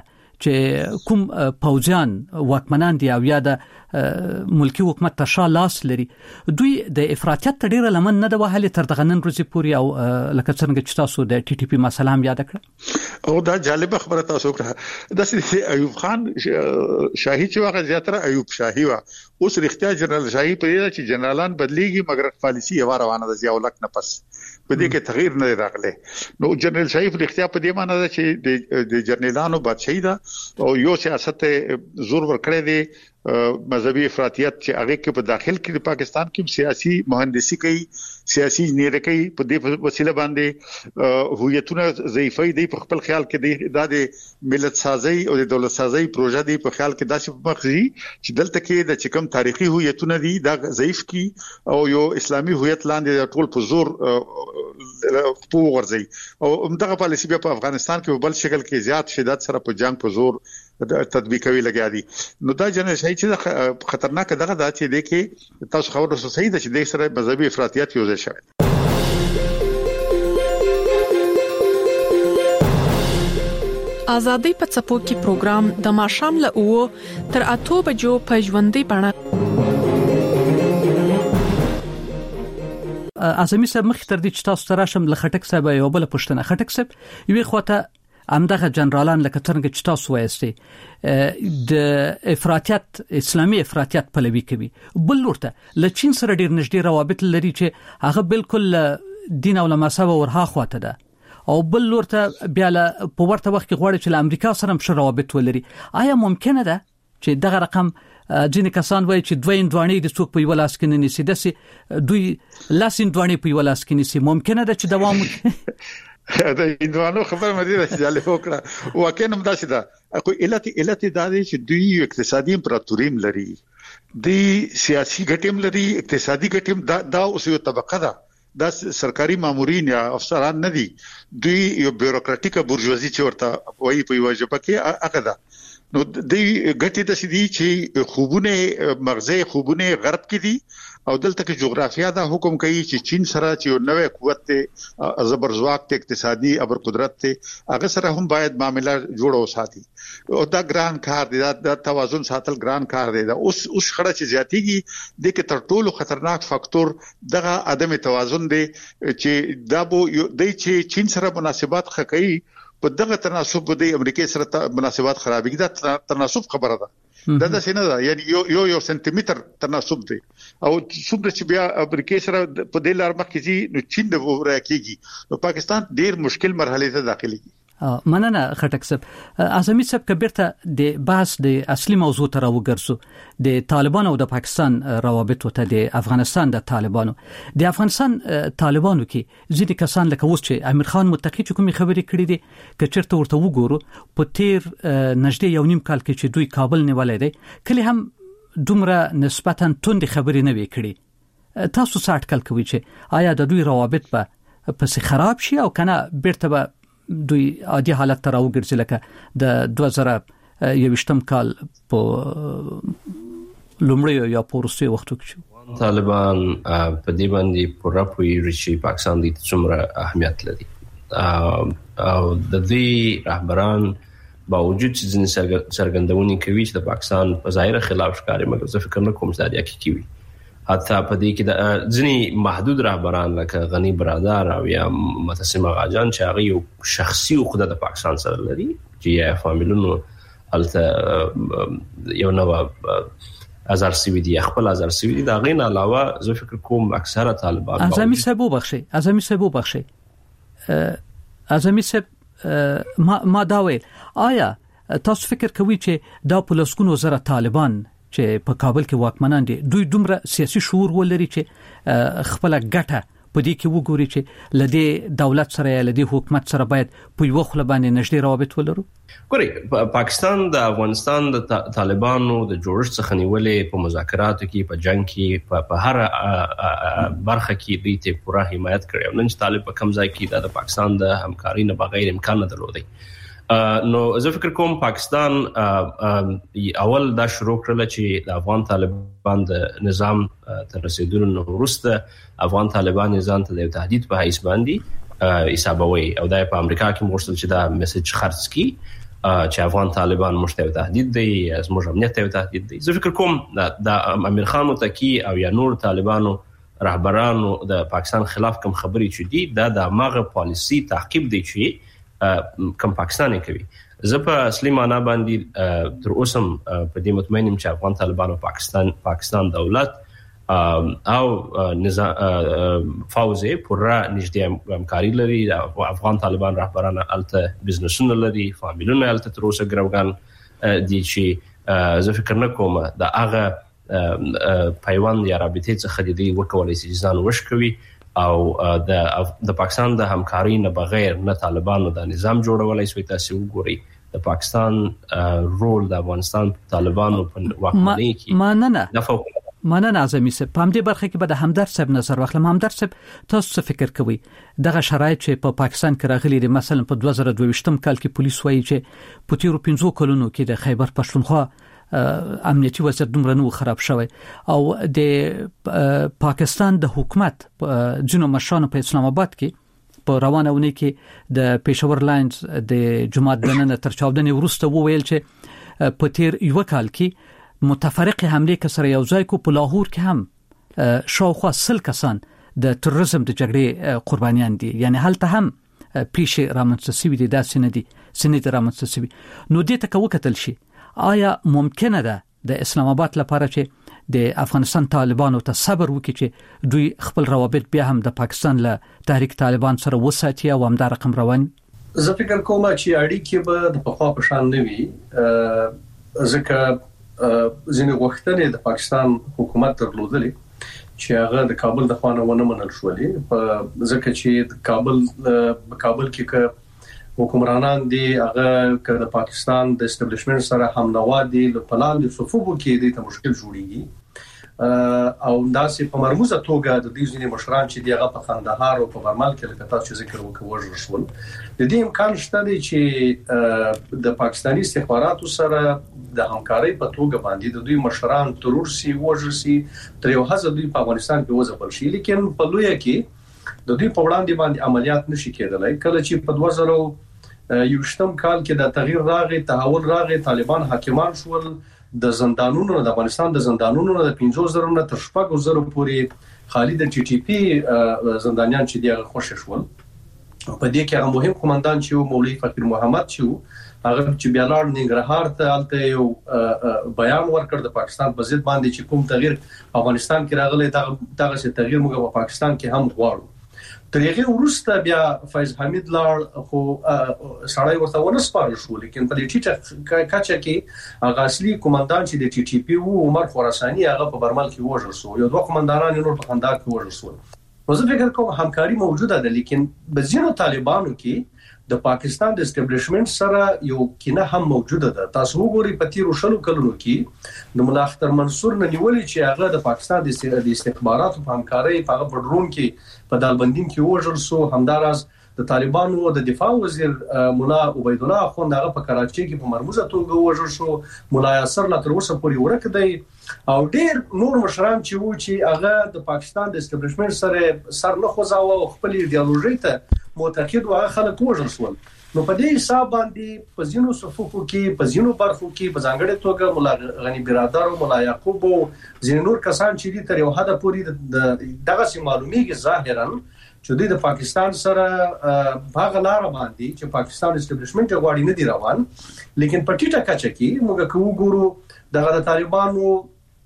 چې کوم پوځیان واکمنان دي او یا د ملکی حکومت ته شالاس لري دوی د افراطیت ډیره لمن نه د وهلي تر دغه نن ورځې پوري او لکه څنګه چې تاسو د ټي ټي پی مسله هم یاد کړه او دا جالب خبره تاسو کړه د سې ایوب خان شاهي چې واغ زیاتره ایوب شاهي وا اوس رښتیا جنرال شاهي په دې چې جنرالان بدليږي مګر پالیسي یې روانه ده ضیاء الحق نه پس په دې کې تغییر نه راغلی نو جنرال شاهي په اختیار په دې معنی ده چې د جنرالانو بادشاہي ده او یو سیاست زور ورکړی دی مذهبي افراطیت چې هغه کې په داخل کې د پاکستان کې سیاسي مهندسي کوي سیاسي انجینری کوي په دې وسیله باندې هویتونه ضعیفي دي په خپل خیال کې د ملت سازي او د دولت سازي پروژه دی په خیال کې داسې مخزي چې دلته کې د چکم تاریخي هویتونه دي دا ضعیف کی او یو اسلامي هویت لاندې ټول په زور په ورځي او همدغه پالیسي په افغانستان کې په بل شکل کې زیات شدت سره په جنگ په زور تطبیقوي لګیا دي نو دا جنرال شاهي چې خطرناک دغه د چې د کې تاسو خبرو سره صحیح ده چې د سره مذهبي افراطیت یو ځای شوی آزادۍ په څپو کې پروګرام د ماښام له 9 تر 8 بجو په ژوندۍ بڼه اعظمي صاحب مخ تر دې چې تاسو تراشم لخټک صاحب یو بل پښتنه خټک صاحب یوه خواته همدغه جنرالان لکه څنګه چې تاسو وایستي د افراطیت اسلامي افراطیت پلوي کوي بل ورته ل چین سره ډیر نږدې روابط لري چې هغه بالکل دین او مذهب ورها خواته ده او بل ورته بیا په ورته وخت کې غواړي چې له امریکا سره هم روابط ولري آیا ممکنه ده چې دغه رقم ځینې کسان وایي چې دوی اندوانې د څوک په یو لاس کې نه نیسي دسي دوی لاس اندوانې په یو لاس کې نیسي ممکنه ده چې دوام دا هندوانو خبر مې ده چې جالب وکړه واقعا هم دا چې دا خو علت دا دی چې دوی اقتصادي امپراتوریم لري دی سیاسي ګټم لري اقتصادي ګټم دا اوس یو طبقه ده دا سرکاري مامورین یا افسران نه دي دوی یو بیوروکراتیکه بورژوازي چې ورته وایي په یو ځپه کې هغه ده نو دوی ګټي د سدي چې خوبونه مغزي خوبونه غرب کې دي او دلته کې جغرافیا دا حکم کوي چې چین سره چې یو نوې قوت ته زبرځواک ته اقتصادي ابر قدرت ته هغه سره هم باید معاملې جوړ وساتي او دا ګران کار دی دا توازن ساتل ګران کار دی دا اوس خړه چې زیاتیږي د کې تر ټولو خطرناک فاکتور دغه عدم توازن دی چې دا بو د چین سره مناسبات خکې په دغه تناسب د امریکای سره مناسبات خرابېږي دا تناسب خبره ده دا د سینه ده یعنی یو سنتیمتر تناسب دی او څومره چې بیا امریکای سره په دې لار مخ کې نو چین د وره کېږي نو پاکستان ډیر مشکل مرحله ته داخليږي مننه خټک صاحب اعظمي صاحب کبیرته د بحث د اصلي موضوع ته راوګرځو د طالبانو او د پاکستان روابط ته د افغانستان د طالبانو طالبانو کې ځینې کسان لکه اوس چې امیر خان متقی چې کومې خبرې کړې دي چې چیرته ورته وګورو په تیر نږدې یو نیم کال کې چې دوی کابل نیولې دي کله هم دومره نسبتا توند خبرې نه وې کړې تاسو څه اټکل کوئ چې آیا د دوی روابط په پس خراب شي او کنه بیرته به دوی عادي حالت ته راوګرځي لکه د 2021م کال په لومړی یا پورسي وختو کې طالبان په دې باندې پوره پوهیږي چې پاکستان د څومره اهمیت لري او د دې رهبران باوجود چې ځینې څرګندونې کوي چې د پاکستان په ظاهر خلاف ښکاري مګر زه فکر نه کوم چې دا حقیقي حتی په دې کې د ځینی محدود رهبران لکه غنی برادر او یا متسم غاجان چې هغه یو شخصي خود د پاکستان سره لري چې فامیلونو الته یو نو ازار سی وی دی خپل ازار سی وی دی دا غین علاوه زه فکر کوم اکثره طالبان اعظمي صاحب بخشي ما دا ویل آیا تاسو فکر کوئ چې دا پولیسونو زره طالبان چې په کابل کې واکمنان دي دوی دومره سیاسي شعور ولري چې خپل ګټه په دې کې وګوري چې لدې دولت سره یا لدې حکومت سره باید په یو خپل باندې نږدې روابط ولرو ګوري پاکستان د افغانستان د طالبانو د جوړښت څخه نیولې په مذاکراتو کې په جنگ کې په هر برخه کې دوی ته پوره حمایت کړې نن چې طالب په کم ځای کې د پاکستان د همکاري نه بغیر امکان نه درلودي نو زه فکر کوم پاکستان اول دا شروع کړل چې د افغان طالبان د نظام تر رسیدلو وروسته افغان طالبان نظام ته د تهدید په حیث باندې حسابوي او د امریکا کې مرسل چې دا میسج خرڅ کی چې افغان طالبان مشته تهدید دی از موږ امنیت ته تهدید دی زه فکر کوم د امیر خان متقی او یا نور طالبانو رهبرانو د پاکستان خلاف کوم خبرې چې دي دا د ماغه پالیسی تعقیب دی چې کوم پاکستاني کوي زه په اصلي معنا باندې تر اوسه په دې مطمئنم چې افغان طالبان او پاکستان دولت او نظام فوزي پوره نږدې همکاري لري افغان طالبان رهبران الته بزنسونه لري فامیلونه الته تر اوسه ګروګان دي چې زه فکر نه کوم دا هغه پیوند یا رابطه څخه د دې وکولای شي ځان وشکوي او د پاکستان د همکاري نه بغیر نه طالبانو د نظام جوړولای شي تاسو وګورئ د پاکستان رول د افغانستان طالبانو په واکمنۍ کې مننه اعظمي صاحب په همدې برخه کې به د همدرد صاحب نظر واخلم همدرد صاحب تاسو څه فکر کوئ دغه شرایط چې په پاکستان کې راغلي دي مثلا په 2022م کال کې پولیس وایي چې په تیرو 15 کلونو کې د خیبر پښتونخوا امنیتي وضعیت دومره نو خراب شوی او د پاکستان د حکومت جنو مشرانو په اسلام آباد کې په روانه ونی کې د پېښور لاینز د جماعت دننه تر چاودنې وروسته وویل چې په تیر یو کال کې متفرقه حمله کسر یو ځای کو په لاهور کې هم شاوخوا 100 کسان د تروریزم د جګړې قربانیان دي یعنی هلته هم پیښه رامنځته شوې دي دا سند رامنځته شوې نو دې ته وکتل شي آیا ممکنه ده د اسلام آباد لپاره چې د افغانستان طالبانو ته صبر وکړي چې دوی خپل روابط بیا هم د پاکستان له تحریک طالبان سره وساتي او هم دا رقم روان زه فکر کوم چې اړیکې به د پخوا په شان نه وي ځکه ځینې وختونه د پاکستان حکومت درلودلې چې هغه د کابل د خوانه ونه منل شولې په ځکه چې د کابل کې حکمرانان دي هغه د پاکستان د استابلیشمنت سره هم نوادي له پلان د صفوفو کې د مشکل جوړیږي او داسې په مرموزه توګه د دې ځینې مشران چې دیغه په قندهار او په برمل کې لکه تاسو ذکر وکړو شول د دې امکان شته دی چې د پاکستاني استخباراتو سره د همکارۍ په توګه باندې د دوی مشران ترور سي وژرسي تر یو حد دوی په افغانستان کې وځبل شي لیکن په لوی کې د دوی په وړاندې باندې عملیات نشي کېدلای کله چې په 2021 کال کې د تغییر راغی تحول راغی طالبان حاکمان شول د زندانونو د افغانستان د زندانونو د 15,000 نه تر 4,000 پورې خالد ټي ټي پی زندانيان چې دی خوشی شول په دې کې هغه مهم قومندان چې مولوی فقیر محمد چې هغه چې بیا لاړ ننګرهار ته الته یو بیان ورکړ د پاکستان په ضد باندې چې کوم تغییر افغانستان کې راغلی دغه څه تغییر موږ په پاکستان کې هم غواړو تر هغه وروسته بیا فیض حمید لاړ خو سړی ورته ونسپارل شو لیکن په دې ټیټه کچه کې هغه اصلي قومندان چې د ټي ټي پی او عمر خراساني هغه په برمل کې وژل شو یو دوه قومندانان نور په قندهار کې وژل شو نو زه فکر کوم همکاري موجوده ده لیکن بزینو طالبانو کې د پاکستان د استابلیشمنت سره یو کینه هم موجوده ده تاسو وګورئ په تیر شلو کلونو کې د مولا اختر منصور نه نیولې چې هغه د پاکستان د استخباراتو په همکارۍ په بدرون کې په دالبندین کې وژل شو همدارس د طالبانو د دفاع وزیر مولا عبید الله اخوند هغه په کراچۍ کې په مرموزه توګه وژل شو مولا یاسر لا تر اوسه پورې ورک دی او ډېر نور مشران چې هغه د پاکستان د استابلیشمنت سره سر نه خوځاوه او خپل ایدئولوژي ته معتقد وغه خلک وژل شول نو په دې حساب باندې په زینو صفوفو کې په زینو برخو کې په ځانګړي توګه مولا غنی برادر او مولا یعقوب او ځینې نور کسان چې دي تر یو حد پورې دغه سي معلومیږي ظاهرا چې د پاکستان سره هغه لار باندې چې پاکستان استابلیشمنت غواړي نه دی روان لیکن په ټیټه کچه کې موږ کوو ګورو دغه طالبانو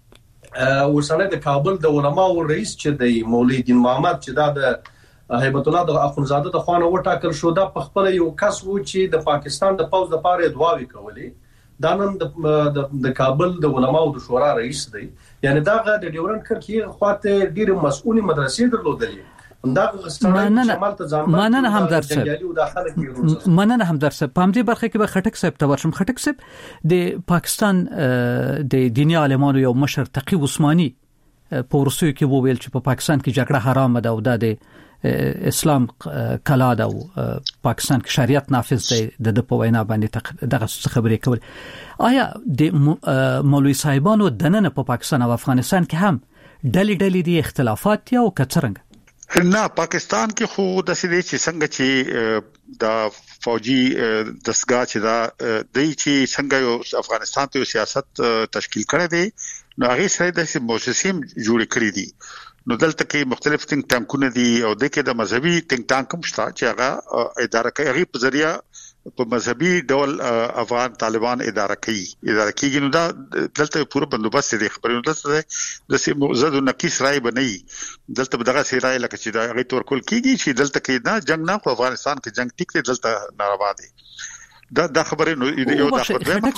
وسله د کابل د علماو رئیس چې د مولوی دین محمد چې دا د هیبت الله د اخونزاده د خوانه وټاکل شو دا په خپل یو کس و چې د پاکستان د پوز د پاره دعاوي کولې دا نن د کابل د علماو د شورا رئیس دی یعنی دا د ډیورن کرکی خواته ډیر مسؤلي مدرسې درلودلې مننه هم درسه په همدې برخه کې به خټک صاحب ته ورشم خټک صاحب د پاکستان د دیني عالمانو یو مشر تقی عثماني په روسیه کې وویل چې په پاکستان کې جګړه حرام ده او د اسلام کلا ده او پاکستان کې شریعت نافذ دی د په وینا باندې دغه خبرې کول آیا د مولوی صاحبانو دننه په پاکستان او افغانستان کې هم ډلې دي اختلافات او کڅرنګ نه پاکستان کې خو د سې چې څنګه چې د فوجي دستګاه چې دا د چې څنګه یو افغانستان ته سیاست تشکیل کړی دی نو هغه سره د موسسیم جوړ کړی دي نو دلته کې مختلف ټینګ ټانکونه دي او د کې د مذهبي ټینګ ټانک هم شته چې هغه اداره کوي هغه په ذریعہ په مذهبي ډول افغان طالبان اداره کوي نو دا دلته پوره بندوبست دي خبرونه دلته د زړه نقیس رائے بنئ دلته دغه سی رائے لکه چې دا هغه تور کول کیږي چې دلته کې نه جنگ نه خو افغانستان کې جنگ ټیک دی دلته ناروا دي دا خبره نو یو د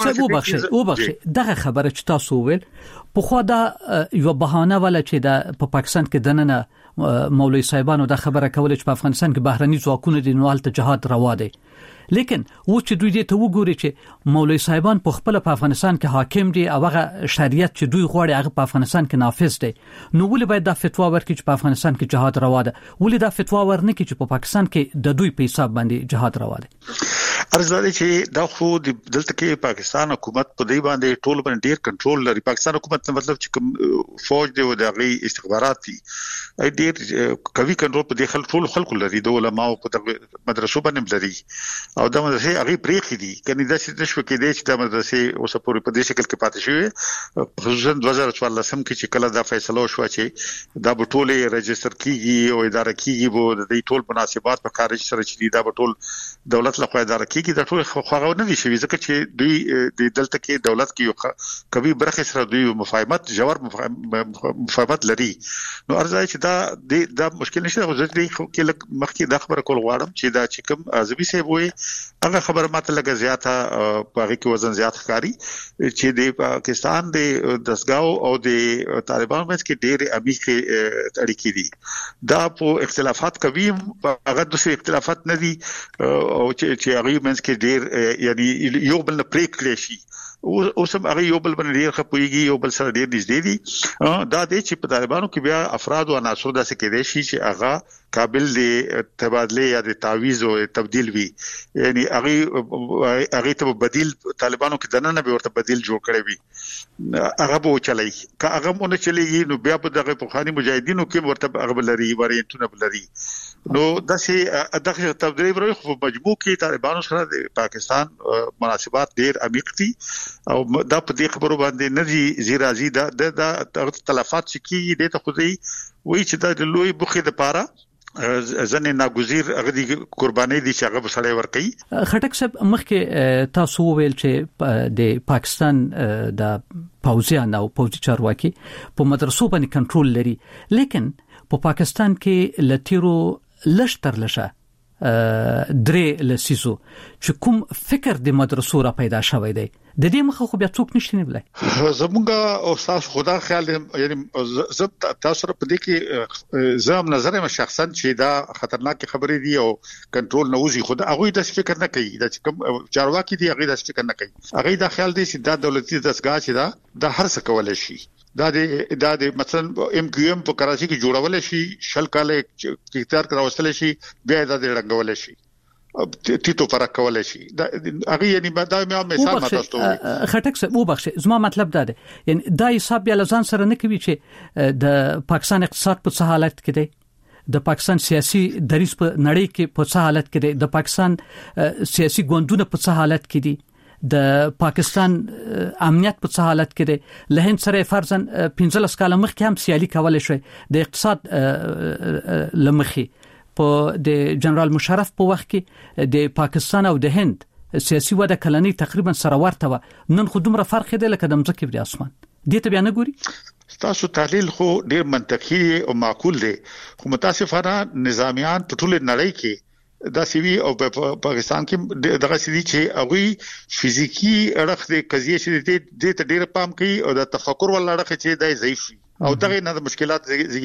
خبره وبخښي دغه خبره چې تاسو ویل په خو دا یو بهانه ولا چې د پاکستان کې دننه مولوی صاحبانو دا خبره کوله چې په افغانستان کې بهرني ځواکونه دي نو حالت جهاد روا دي لیکن و چې دوی دې ته وګوري چې مولوی صاحبان په خپل په افغانستان کې حاکم دي او هغه شریعت چې دوی غواړي هغه په افغانستان کې نافذ دي نو ولې باید دا فتوا ورکړي چې په افغانستان کې جهاد روا ده ولې دا فتوا ورنکړي چې په پاکستان کې د دوی په حساب باندې جهاد روا ده ارزاده چې دا خو دلته کې پاکستان حکومت په دې باندې ټول باندې ډیر کنټرول لري پاکستان حکومت مطلب چې فوج دی او د غي استخبارات دي ډیر کوي کنټرول په دې خلکو لري د علماء په مدرسو باندې لري او دا مدرسې هغه پریخي دي کني دا چې نشو کې دي چې دا مدرسې اوس پورې په دې شکل کې پاتې شوی خصوصا 2014 سم کې چې کله دا فیصله شو چې دا بټوله رجستر کیږي او اداره کیږي وو د دې ټول مناسبات په خارج سره چې دا بټول دولت له خوا اداره کیږي دا ټول خو نه دي شوی ځکه چې دوی د دلته کې دولت کې یو کوي برخه سره دوی مفاهمت جوړ مفاهمت لري نو ارزای چې دا مشکل نشته خو ځکه کې مخکې دا خبره کول غواړم چې دا چې کوم ازبي سي وي هغه خبره ماته لګه زیاته په هغه کې وزن زیات ښکاری چې د پاکستان د دسګاو او د طالبان مس کې ډېر عمیق اړیکې دي دا په اختلافات کوي هغه د اختلافات نه دي او چې هغه مس کې ډېر یعنی یو بل نه پریک کړی شي او سم هغه یو بل باندې ډیر خپويږي یو بل سره ډیر نږدې دي دا د چې په طالبانو کې بیا افراد او عناصر داسې کېدي شي چې هغه قابل دي تبادله یا د تعویض او تبديل وي یعنی هغه ته بدیل طالبانو کې دنه به ورته بدیل جوړ کړي وي هغه به چلای که هغه مونږ چلیږي نو بیا په دغه پخوانی مجاهدینو کې ورته هغه لري وریانتونه لري نو دغه تبدیل ورو په مجموع کې طالبانو سره د پاکستان مناسبات ډیر عمیق دي او دا په دې خبرو باندې نه دي زیرا زی دا تلفات چې کی دې ته خو دی وای چې دا لوی بخې د پاره ځنه ناګزیر غدي قرباني دي چې هغه بسړی ور کوي خټک صاحب مخکې تاسو ویل چې د پاکستان د پوځیان او پوځي چارواکي په مدرسو باندې کنټرول لري لیکن په پاکستان کې لتیرو لشتر لشه درې لسیزو چې کوم فکر د مدرسو را پیدا شوی دی د دې مخه خو بیا څوک نشته نه بلای زمونږه او تاسو خدا خیال یعنی زب تاسو په دې کې زم نظر ما شخصا چې دا خطرناک خبرې دي او کنټرول نه وځي خو دا هغه د فکر نه کوي دا چې کوم چارواکي دي هغه د فکر نه کوي هغه دا خیال دي چې دا دولتي دستګاه چې دا هر څه کولای شي دا د مثلا ام کیو ام په کراچي کې جوړول شي شل کال اختیار کراوستل شي بیا دا د رنګول شي تیتو فرق کولای شي دا هغه یعنی دا مې مثال ماته ستوري خټک څه وبخښه زما مطلب دا دی یعنی دا حساب بیا لزان سره نه کوي چې د پاکستان اقتصاد په څه حالت کې دی د پاکستان سیاسي دریځ په نړۍ کې په څه حالت کې دی د پاکستان سیاسي ګوندونه په څه حالت کې دي د پاکستان امنیت په څه حالت کې دی له هند سره فرضاً 15 کال مخکې هم سیالي کولای شي د اقتصاد لمخي په د جنرال مشرف په وخت کې د پاکستان او د هند سیاسي وده کلنی تقریبا سره ورته و نن خو دومره فرق دی لکه د مځکې په اسمان دې ته بیا نه ګوري تاسو تحلیل خو ډیر منطقي او معقول دی خو متاسفانه نظامیان په ټول نړۍ کې دا سیوی او په پاکستان کې دغه سړي چې هغه فزیکی اړخ د قضیه چې د ته ډیر پام کوي او د تفکر ول اړخ چې د ضعیف او دغه نه د مشکلات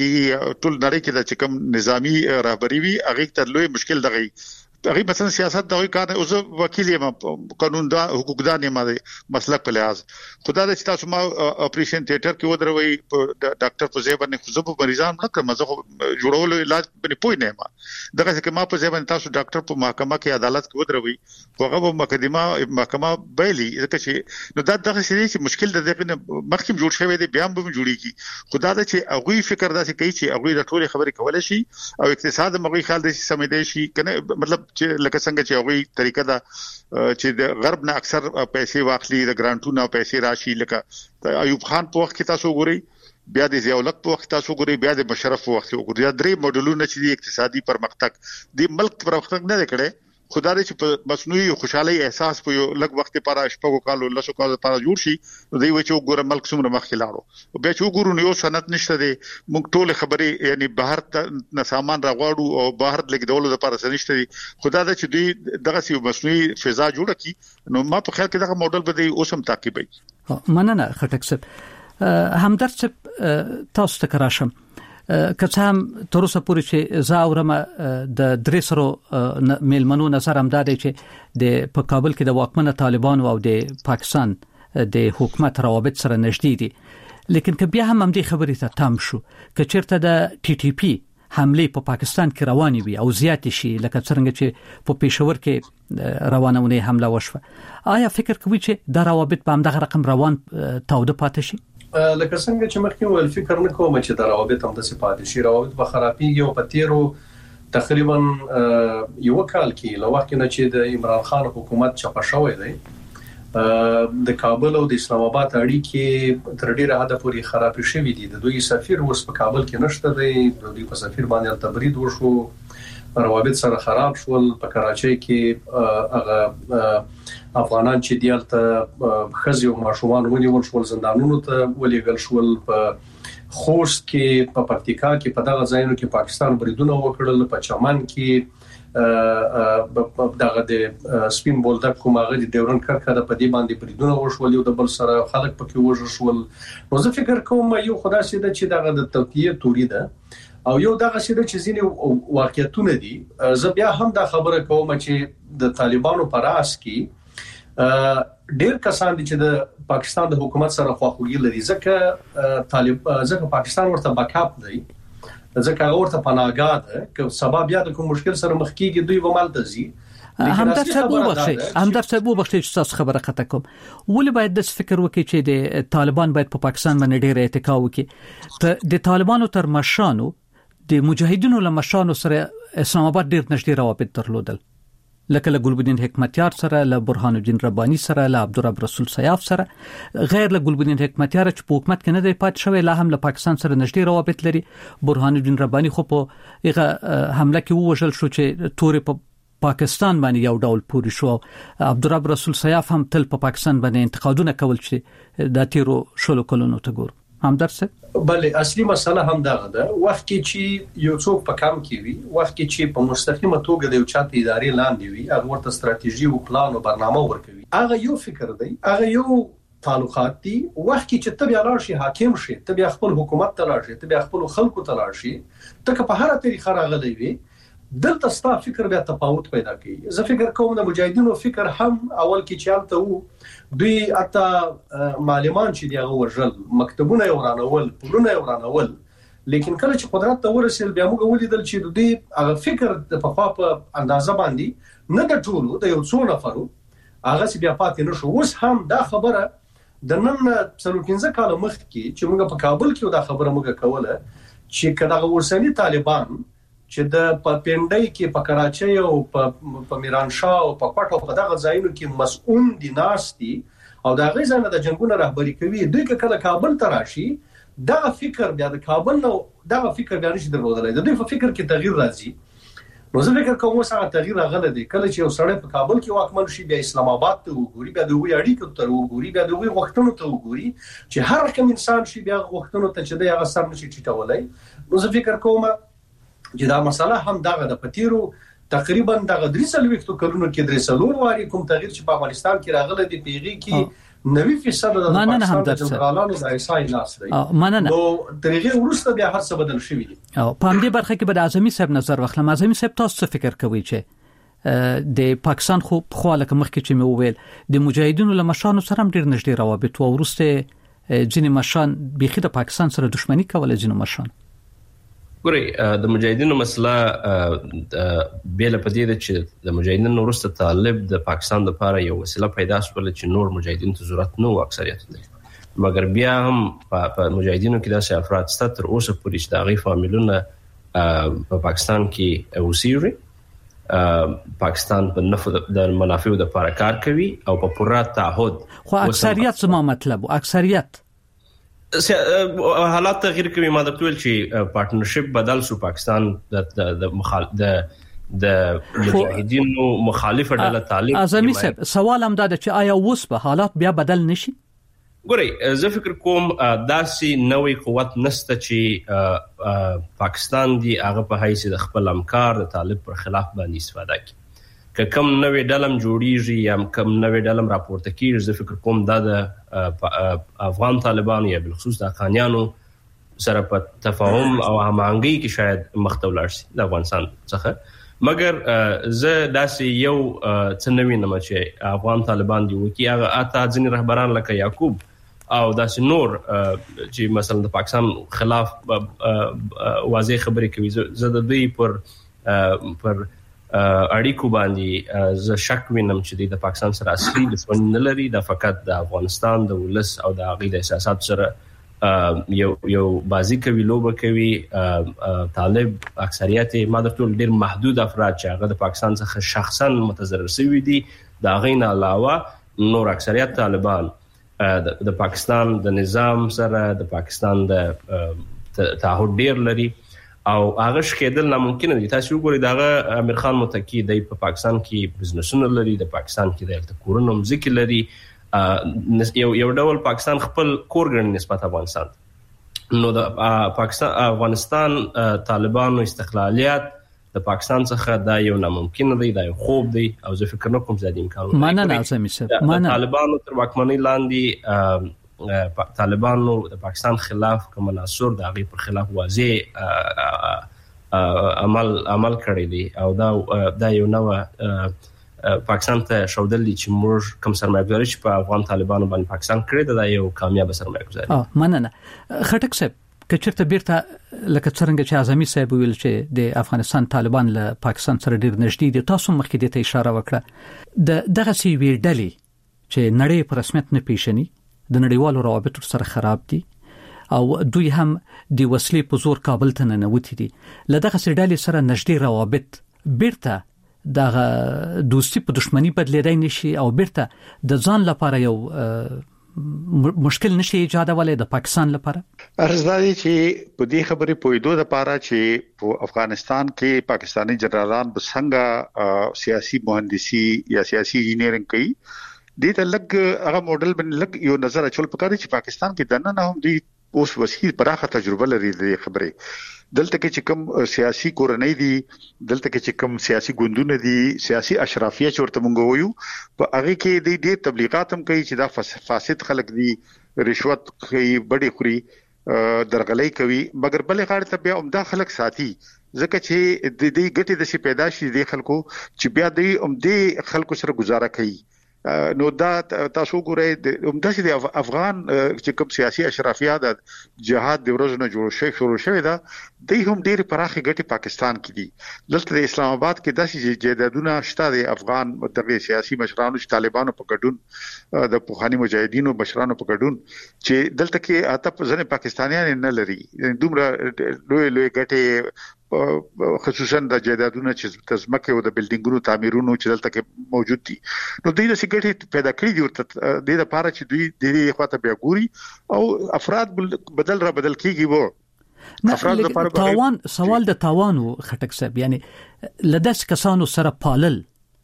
ټول نړۍ کې د چکم نظامی رهبری وی هغه ته لوی مشکل دغه هغه مثلا سیاست دغه کار اوس وکیل یم قانون دا حقوقدان یم مسلک په لحاظ خدا د تاسو ما اپریشن تھیټر کې ودروي ډاکټر فوزي باندې خو زه په مریضان نه کوم زه جوړول علاج باندې پوي نه ما دغه چې ما په ځبان تاسو ډاکټر په محکمه کې عدالت کې ودروي هغه په محکمه بیلی ځکه چې نو دا دغه چې مشکل د دغه مخکې جوړ شوی دی بیا هم جوړیږي خدا د چې هغه فکر داسې کوي چې هغه د ټولې خبرې کولای شي او اقتصاد مغوي خیال د سمېدای شي کنه مطلب چې لکه څنګه چې هغه طریقه دا چې د غرب نه اکثر پیسې واخلي د ګرانټونو پیسې راشي لکه ایوب خان په وخت کې تاسو ګورئ بیا د ضیاءالحق په وخت تاسو ګورئ بیا د مشرف په وخت ګورئ دا درې موډلونه چې د اقتصادي پرمختګ د ملک پرمختګ نه کړي خدای دې چې په مصنوعي خوشحالي احساس په یو لږ وخت لپاره شپږو کالو لسو کالو لپاره جوړ شي دوی و چې وګوره ملک څومره مخکې لاړو بیا چې وګورو نو صنعت نشته دي موږ ټول خبرې یعنی بهر ته سامان راغواړو او بهر لګیدولو لپاره سنشته دي خدای دې چې دوی دغه سی مصنوعي فضا جوړه کی نو ما په خیال کې دغه موډل به دوی اوسم تعقیبي مننه خټک صاحب همدرد صاحب تاسو ته کراشم که هم تر اوسه پورې چې زاورم د درسرو میلمنو نظر هم دادی چې د په کابل کې د واکمنه طالبان او د پاکستان د حکومت روابط سره نږدې دي لیکن که بیا هم دې خبرې ته تام شو که چیرته د ټي ټي پی حمله په پاکستان کې رواني وي او زیات شي لکه څنګه چې په پېښور کې روانونه حمله وشوه آیا فکر کوي چې دا روابط په همدغه رقم روان تاوده پاتې شي لکه څنګه چې مخکې ول فکر نه کوم چې دا روابط هم د صفات شي روابط به خرابيږي او په تیرو تقریبا یو کال کې لو وخت نه چې د عمران خان حکومت چپه شوې دی د کابل او د اسلام آباد اړیکې تر ډیره حد پورې خراب شوې دي د دوی سفیر اوس په کابل کې نشته دی د دوی په سفیر باندې تبرید وشو روابط سره خراب شول په کراچۍ کې هغه افغانان چې دیالته خزي او ماشومان ونیول شول زندانونو ته ولېګل شول په خوست کې په پکتیکا کې په دغه ځایونو کې پاکستان بریدونه وکړل په چمن کې دغه د سپین بولدک کومه د ډیورن کرکه د پدی باندې بریدونه وشول یو د بل سره خلک پکې وژل نو زه فکر کوم یو خدای سي د چې دغه د توطیه توري ده او یو دغه شی د چیزینې واقعیتونه دي زه بیا هم دا خبره کوم چې د طالبانو پر اس کې ډېر کسان دي چې د پاکستان د حکومت سره خواخوږي لري ځکه پاکستان ورته بکاپ دی ځکه ورته پناهګاه ده که سبب یا د کوم مشکل سره مخ کیږي دوی به مالته زی همدار صاحب وبخښئ چې تاسو خبره قطع کوم ولې باید د فکر وکړي چې د طالبان باید په پاکستان باندې ډېر اتکا وکړي ته د طالبانو تر مشانو د مجاهدینو له مشانو سره اسلام آباد ډېر نږدې روابط درلودل لکه له ګلبدین حکمتیار سره له برهان الدین ربانی سره له عبدالرب رسول سیاف سره غیر له ګلبدین حکمتیار چې په حکومت کې نه دی پات شوی لا هم له پاکستان سره نږدې روابط لري برهان الدین ربانی خو په هغه حمله کې ووژل شو چې تورې په پاکستان باندې یو ډول پوری شو عبدالرب رسول سیاف هم تل په پاکستان باندې انتقادونه کول چې د تیرو شلو کلونو ته ګور هم درسه بله اصلي مسله هم دغه ده وخت کې چې یو څوک په کم کې وي وخت کې چې په مستقیمه توګه د یو چاته ادارې لاندې وي هغه ورته ستراتیژي او پلان او برنامه ورکوي هغه یو فکر دی هغه یو تعلقات دي وخت کې چې تبع لاړ شي حاکم شي تبع خپل حکومت ته لاړ شي تبع خپل خلکو ته لاړ شي ته په هر طریقه راغلی وي دلته ستا فکر بیا تفاوت پیدا کوي زه فکر کوم د مجاهدینو فکر هم اول کې چالت وو دوی اته معلمان چې دی هغه ورجل مکتبونه ورانول پلونه ورانول لیکن کله چې قدرت ته ورسېل بیا موږ ولیدل چې دوی هغه فکر په خپل اندازه باندې نه د ټولو د یو څو نفرو هغه چې بیا پاتې نشو اوس هم دا خبره د نن 15 کال مخکې چې موږ په کابل کې دا خبره موږ کوله چې کله ورسنی طالبان چې د پپینډای کې په کراچۍ او په میرانشاه او په کوټه په دغه ځایونو کې مسؤل دي ناشتي او دا غیزنه د جنگونو رهبری کوي دوی کله کابل ته راشي دا فکر بیا د کابل نو دا فکر بیا نشي درلودلای د دوی په فکر کې تغییر راځي نو زه فکر کوم چې تغییر راغلی دی کله چې یو سړی په کابل کې واکمن شي بیا اسلام آباد ته وګوري بیا د وی اړیکو ته وګوري بیا د وی وختونو ته وګوري چې هر کوم انسان شي بیا وختونو ته چې د هغه سر نشي ټیټولای نو زه فکر کوم چې دا مسله هم دغه د پتیرو تقریبا دغه 300 کلونو کې 300 واري کوم تغییر چې په افغانستان کې راغلی دی پیغي کې 90% د پاکستان د جنرالانو د ایسای ناس دی نو ترغه ورسته بیا هر څه بدل شوی دي او په همدې برخه کې به اعظمي صاحب نظر واخلم اعظمي صاحب تاسو فکر کوي چې د پاکستان خو په لکه مخکې چې مې وویل د مجاهدینو له مشانو سره ډیر نږدې روابط او ورسته ځینې مشان بيخي د پاکستان سره دښمنی کوله ځینې مشان ګوري د مجاهدینو مسله بیل په دې چې د مجاهدینو ورسته طالب د پاکستان لپاره یو وسیله پیدا شول چې نور مجاهدین ته ضرورت نه و اکثریت دي مګر بیا هم په مجاهدینو کې داسې افراد ست تر اوسه پورې چې د غي فامیلونه په پاکستان کې اوسېږي پاکستان په نفع د منافعو د لپاره کار کوي او په پوره تعهد خو اکثریت زما مطلب اکثریت حالات تغییر کوي ما د ټول چې پارتنرشپ بدل شو پاکستان د مجاهدینو مخالفه ډله طالب اعظمي صاحب سوال هم دا چې آیا اوس په حالات بیا بدل نشي ګوري زه فکر کوم داسې نوې قوت نسته چې پاکستان دی هغه په حیث د خپل همکار د طالب پر خلاف باندې استفاده کوي که کم نوې ډلم جوړیږي یا کم نوې ډلم راپورته کیږي زه فکر کوم دا د افغان طالبانو یا بلخصوص د افغانانو سره په تفاهم او همغږي کې شاید مختول شي د افغانستان څخه مګر زه داسې یو څنوي نه چې افغان طالبان دی وکي هغه اته ځین رهبران لکه یعقوب او داسې نور چې مثلا د پاکستان خلاف واضح خبرې کوي زه د دوی پر اړیکو باندې ز شک وینم چې د پاکستان سره اصلي دښمن نه لري د فقط د افغانستان د ولس او د عقیده احساسات سره یو بازی کوي لوبه کوي طالب اکثریت ما د ټول ډیر محدود افراد چې هغه د پاکستان څخه شخصا متضرر شوي دي دا غین علاوه نور اکثریت طالبان د پاکستان د نظام سره د پاکستان د تعهد ډیر لري او هغه شکېدل ناممکن دي تاسو وګورئ دا امیر خان متکی د پاکستان کې بزنسونه لري د پاکستان کې د کورونو مزکی لري یو ډول پاکستان خپل کورګن نسبت افغانستان نو د افغانستان طالبانو استقلالیت د پاکستان څخه دا یو ناممکن دی، دا یو خوب دی او زه فکر نه کوم زیات امکان لري. مننه اعظمي صاحب. طالبانو تر واکمنۍ لاندې طالبانو د پاکستان خلاف کوم مناصر د هغه پر خلاف واضح عمل کړی دی او دا یو نو پاکستان ته شودل دي چې موږ کوم سرمایه‌ګذاري چې په افغان طالبانو باندې پاکستان کړی دا یو کامیاب سرمایه‌ګذاري. مننه خټک صاحب. کچرته بیرته لکه څنګه چې اعظمي صاحب ویل چې د افغانستان طالبان له پاکستان سره ډیر نږدې دي، تاسو مخکې ته اشاره وکړه دغه سی ویډلې چې نړۍ په رسمیت نه پیژني، د نړیوالو روابطو سره خراب دي او دوی هم د وسلې په زور کابل ته ننوتي دي. لدغه سی ډلې سره نږدې روابط بیرته دغه دوستي په دښمنی بدلېدای نشي او بیرته د ځان لپاره یو مشکل نشي ایجادولای د پاکستان لپاره. ارزداري چې په دې خبرې پویدو د لپاره چې په افغانستان کې پاکستانی جنرالان به څنګه سیاسي مهندسي یا سیاسي انجینرینګ کوي، دې ته لګ هغه موډل باندې لګ یو نظر اچول پکاري چې پاکستان کې دنه نه هم دي اوس وسیله پراخه تجربه لري د خبرې. دلته کې چې کوم سیاسي کورنۍ دي، دلته کې چې کوم سیاسي ګوندونه دي، سیاسي اشرافیه چورته مونږ وایو، په هغه کې د دې تبلیغات هم کوي چې دا فاسد خلک دي، رشوت کوي، بډې خوري، درغلۍ کوي، مګر بلې غاړه ته بیا عمده خلک ساتي ځکه چې د دې ګټې د شي پیدا شي د خلکو چې بیا د عمده خلکو سره گزاره کوي. نو دا تاسو ګورئ د عمده د افغان چې کوم سیاسي اشرافیه د جهاد د ورځې نه شروع شوی دا د هم ډېر پراخه ګټه پاکستان کې دي. دلته د اسلام آباد کې داسې جیدادونه شته د افغان دغه سیاسي مشرانو چې طالبانو په ګډون د پوخانی مجاهدینو مشرانو په ګډون چې دلته کې اته ځنه پاکستانیان نه لري، دومره لوی ګټه خصوصا د جیدادونو چې تزمکه او د بلډینګونو تعمیرونو چې دلته کې موجود دي. نو دوی د سګټي پیدا کړی دي ورته د لپاره چې دوی د دې خواته بیا ګوري او افراد بدل کیږي. وو افراد لپاره تاوان سوال د تاوانو خټک صاحب، یعنی لداس کسانو سره پالل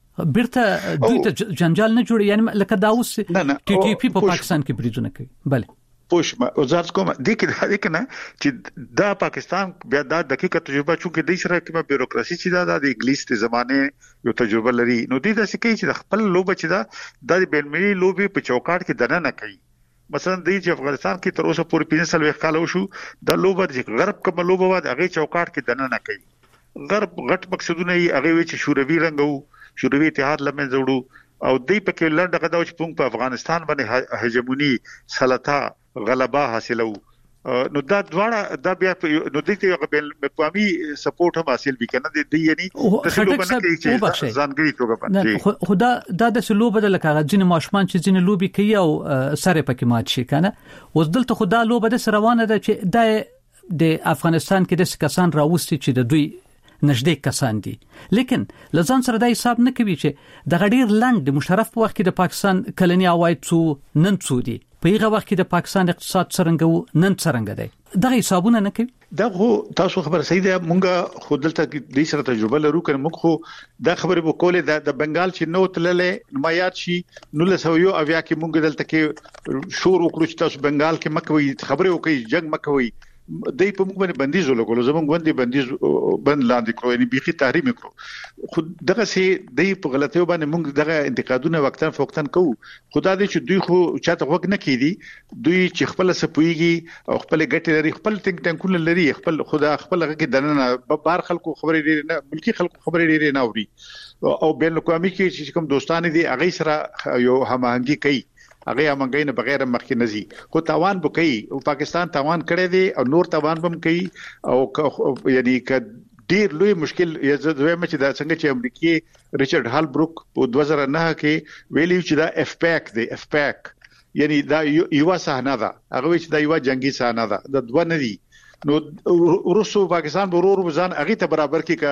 بیرته دوی ته جنجال نه جوړي، یعنی لکه دا اوس ټي ټي پی په پاکستان کې بریدونه کوي. بله پوښما وزارت کوم د کې نه چې دا پاکستان بیا دا دقیقه تجربه چونکه د سره کومه بیروکراسي چې دا د انګلیس ته زمانه یو تجربه لري، نو د دې څه کوي چې خپل لوبه چې دا د بین‌المللي لوبي په چوکاټ کې دنه نه کوي. مثلا د افغانستان کې تر اوسه پورې 15 کال وشو د لوبه چې غرب کوم لوبه و هغه چوکاټ کې دنه نه کوي. غرب غټ مقصدونه یې هغه وی چې شوروي رنګو، شوروي اتحاد لمن زوړو او دې په کې لنډه غدا چې په افغانستان باندې هجمونی سلطه غلبه حاصلو. نو دا دواړه دا بیا نو د دې په قومي سپورټ هم حاصل وکنه د یعنی د سلوبه نه کې چې ځانګړي توګه باندې خدا د سلوبه د لکه ځین ماشمان چې ځین لوبي کوي او سره پکې مات شي کنه. اوس دلته خدا لوبه د روانه ده چې د افغانستان کې د کسان راوستي چې د دوی نږدې کسان دي، لیکن لزان سره د حساب نه کوي چې د غډیر لند مشرف په وخت کې د پاکستان کلنی عواید څو نن څو دي، په هغه وخت کې د پاکستان اقتصاد څنګه نن څنګه دی، دا حسابونه نه کوي. دا خو تاسو خبر صحیح ده، مونږه خود دلته د سره تجربه لرو کنه. موږ خو دا خبره وکولې د بنگال چې نو تللې نمایات شي 1900 اویا کې مونږ دلته کې شور وکړو چې تاسو بنگال کې مکوي خبره وکي جنگ مکوي، دای په موږ باندې بندیز ولګول، زموږ باندې بندیز بند لاندې کړو، یعنی بيخي تحریم کړو. خو دغه سي دای په غلطیو باندې موږ دغه انتقادونه وختن فوقتن کوو. خدای دې چې دوی خو چاته وګ نه کیدي، دوی چې خپل سپويږي او خپل ګټه لري، خپل ټینګ ټانکونه لري، خپل خدا خپل هغه کې دنه بار خلکو خبرې لري نه، ملکی خلکو خبرې لري نه اوري او بین الاقوامي کې چې کوم دوستان دي هغه سره یو هماهنګي کوي، هغه امنګین بغیر مخکې نزي. خو تاوان بکئی او پاکستان تاوان کړی دی او نور تاوان بم کوي او یعنی ک ډیر لوی مشکل یزوي مچ دا څنګه چې امریکای ریچارډ هال بروک په 2009 کې ویلی چې دا اف پیک دی، اف پیک یعنی دا یو صحنه ده، هغه چې دا یو جنگي صحنه ده، د دوه نه دي. نو روسو پاکستان ورور وزن هغه ته برابر کې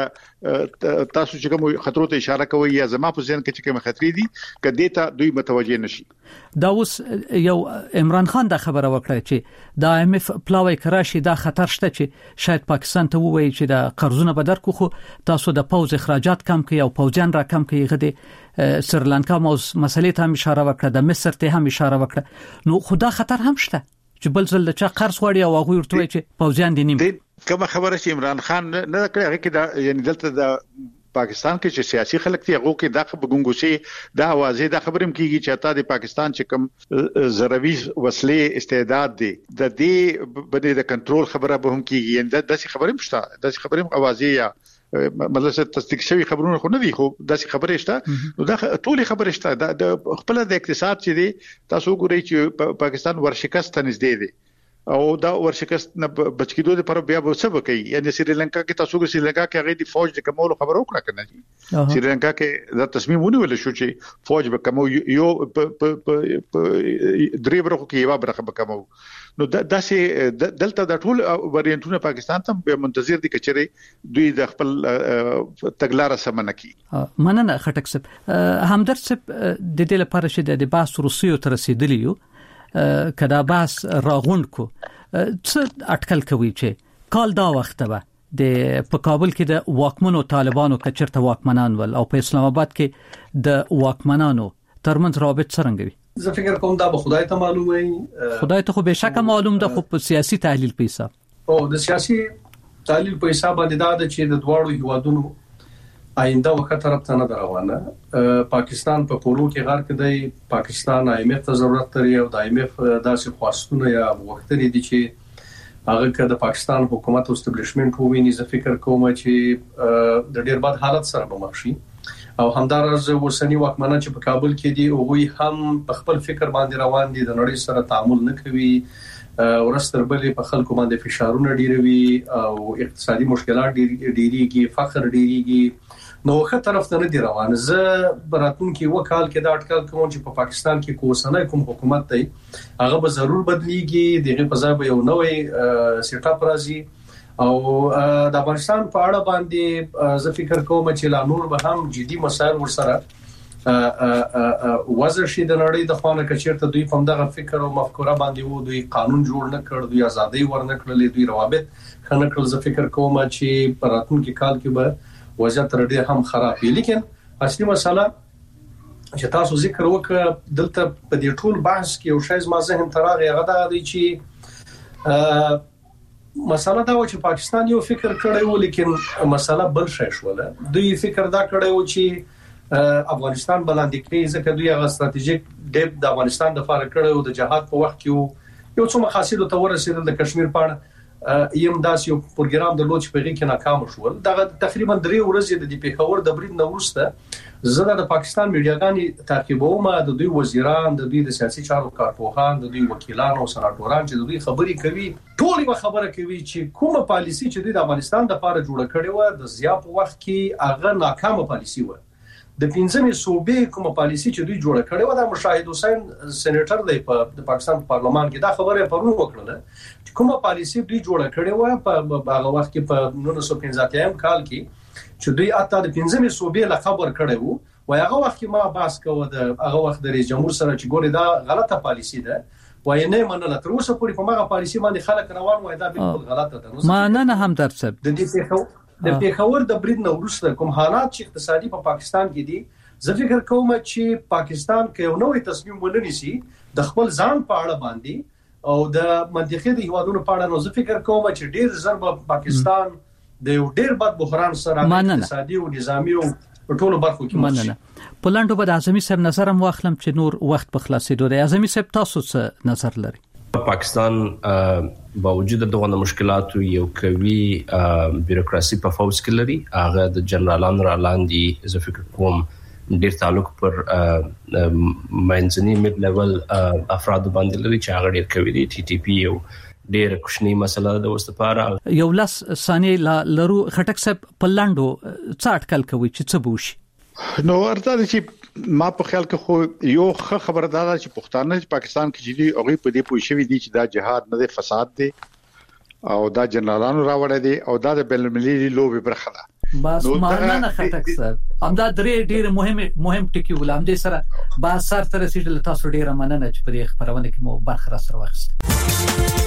ک تاسو چې کوم خطرو ته اشاره کوي یا زما په ذهن کې چې کوم خطرې دي کدی ته دوی متوجه نشي. دا اوس یو عمران خان دا خبره وکړه چې دا ایم اف پلاوی کراشي دا خطر شته چې شاید پاکستان ته وایي چې دا قرضونه به درکو، خو تاسو د پوز اخراجات کم کوي او پوجان را کم کوي. غدي سریلانکا موز مسلې ته هم اشاره وکړه، د مصر ته هم اشاره وکړه. نو خدا خطر هم شته چې بل ځل چې قرض وړي او هغه ورته چې پوزان دي نیم کوم خبره چې عمران خان نه کړی هغه کې دا یعنی دلته د پاکستان کې چې سیاسي خلک دي هغه کې د بګونګوسي د اوازې د خبرم کیږي چې تا د پاکستان چې کوم زروي وسلې استعداد دي د دې باندې د کنټرول خبره به هم کیږي یعنی د داسې خبرم شته د داسې خبرم اوازې یا مطلب څه تصدیق شوی خبرونه خو نه دي خو داسې خبره شته نو دا ټول خبره شته د خپل د اقتصاد چې دي تاسو ګورئ چې پاکستان ورشکست نږدې دي او دا ورشکست نه بچکیدو لپاره بیا به څه وکړي یعنی سریلانکا کې تاسو کې سریلانکا کې هغه د فوج د کمولو خبرو کړه کنه سریلانکا کې دا تصمیم ونیول شو چې فوج به کمو یو درې برخو کې یو برخه به کمو نو داسې دلته د ټول وریانتونه پاکستان ته به منتظر دي کچره دوی د خپل تګلارې سمنه کی مننه خټک صاحب همدرد صاحب د دې لپاره چې د باس روسیو تر رسیدلی کدا باس راغوند کو څه اټکل کوي چې کال دا وخت به د کابل کې د واکمنو طالبانو کچرته واکمنان ول او په اسلام آباد کې د واکمنانو ترمنځ رابط څنګه وي زه فکر کوم دا به خدای ته معلوم وي خدای ته خو به شک معلوم ده خو په سیاسي تحلیل پیسه او د سیاسي تحلیل په حساب باندې دا چې د دواړو هیوادونو آینده وخت طرف ته نه روانه پاکستان په پورو کې غار کې دی پاکستان IMF ته ضرورت لري او د IMF داسې خواستونه یا وختونه دي چې هغه کې د پاکستان حکومت او استابلیشمنت وویني زه فکر کوم چې د ډیر بد حالت سره به مخ شي او همدارز ورسنی واکمنان چې په کابل کې دي او هم په خپل فکر باندې روان دي د نړۍ سره تعامل نه کوي ورستر بلې په خلکو باندې فشارونه ډیروي او اقتصادي مشکلات ډیریږي فقر ډیریږي نو خه طرف ته نه دی روان زه براتون کې وکال کې دا اټکل کوم چې په پاکستان کې کوسنه کوم حکومت دی هغه به ضرور بدليږي دغه په ځای به یو نوې سیټ اپ راځي او د افغانستان په اړه باندې زه فکر کوم چې لا نور به هم جدي مسایل ورسره وزر شي د نړۍ د خوانه کچیرته دوی په دغه فکر او مفکوره باندې وو دوی قانون جوړ نه کړ دوی ازادي ورنه کړلې دوی روابط خنه کړل زه فکر کوم چې براتون کې کال کې به وضعیت تر ډېر هم خراب وي لیکن اصلي مسله چې تاسو ذکر وکړه دلته په دې ټول بحث کې یو شی زما ذهن ته راغی هغه دا دی چې مسله دا و چې پاکستان یو فکر کړی و لیکن مسله بل شی شوله دوی فکر دا کړی و چې افغانستان بلاندې کې ځکه دوی هغه ستراتیژیک ډیپ د افغانستان د فارغ کړي او د جهاد په وخت کې یو څو مقاصد ته ورسېدل د کشمیر په اړه یم داس یو پروګرام د لوچ په کې ناکام شول دا تقریبا 3 ورځې د پیښور د برید نورسته زه د پاکستان میډیاګانی تعقیبوم د دوی وزیران د دوی د سیاسي چارو کارپوهان د دوی وکیلان او سناتوران چې د دوی خبرې کوي ټول به خبره کوي چې کومه پالیسی چې د افغانستان د لپاره جوړه کړې و د زیات وخت کې هغه ناکامه پالیسی و د 15 صوبې کومه پالیسی چې دوی جوړه کړې و د مشاهد حسین سېنیټر دی په پاکستان پارلمان کې دا خبره پرون وکړه چې کومه پالیسی دوی جوړه کړې و په هغه وخت کې په 1915 کال کې چې دوی اته د 15 صوبې له خبر کړي وو و هغه وخت کې ما باس کوو د هغه وخت د رئیس جمهور سره چې ګوري دا غلطه پالیسی ده وای نه منله تر اوسه پورې په هغه پالیسی باندې خلک روان وای دا بالکل غلطه ده ما نه هم درڅ د پیښور د برید نو وروسته کوم حالات چې اقتصادي په پاکستان کې دي زه فکر کوم چې پاکستان کې یو نوې تصمیم ونیسي د خپل ځان په اړه باندې او د منطقې د هیوادونو په اړه نو زه فکر کوم چې ډیر ضرب پاکستان د یو ډیر بد بحران سره اقتصادي او نظامی او ټولو برخو کې مننه پولاندو به د اعظمي صاحب نظر هم واخلم چې نور وخت په خلاصېدو دی اعظمي صاحب تاسو څه نظر لري پاکستان باوجود دغه مشکلاتو یو قوي بیروکراسي په فوج کې لري هغه د جنرالانو را لاندې زه فکر کوم ډیر تعلق پر منځني میډ لیول افراد باندې لري چې هغه ډیر قوي دي TTP یو ډیر کوشنی مسله د وستپاره یو لاس ثانیه لرو خټک صاحب پلاندو څه اټکل کوي چې څه بوشي نو ورته چې ما په خیال کې خو یو خبره دا ده چې پښتانه چې پاکستان کې چې هغه په دې پوه شوی دي چې دا جهاد نه دی فساد دی او دا جنرالانو راوړی دي او دا د بین‌المللي لوبي برخه ده بس مانه خټک صاحب همدا ډېر مهم ټکی ولهم دې سره با سر تر رسیدل تاسو ډېر مننه چې په خبرونه کې مو برخه را سره واخیست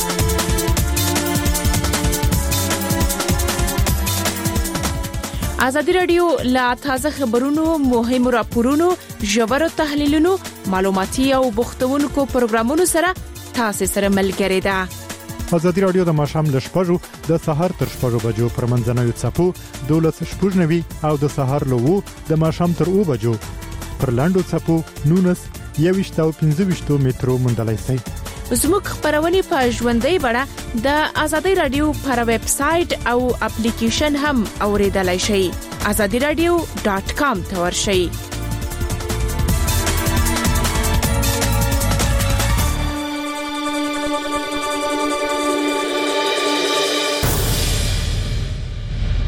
ازادي رادیو لا تازه خبرونو مهم راپورونو ژور تحلیلونو معلوماتي او بوختونکو پروګرامونو سره تاسو سره ملګری ده ازادي رادیو د ماشام ل شپږو د سهار تر شپږو بجو پر منځنوي چپو 12:90 او د سهار له 2 د ماشام تر 2 بجو پر لاندو چپو 19:15 مترو مندلای سي. زموږ خبرونه په ژوندۍ بڼه د ازادي رادیو پر ویب سټ او اپلیکیشن هم اوریدلای شئ. azadiradio.com ته ورشئ.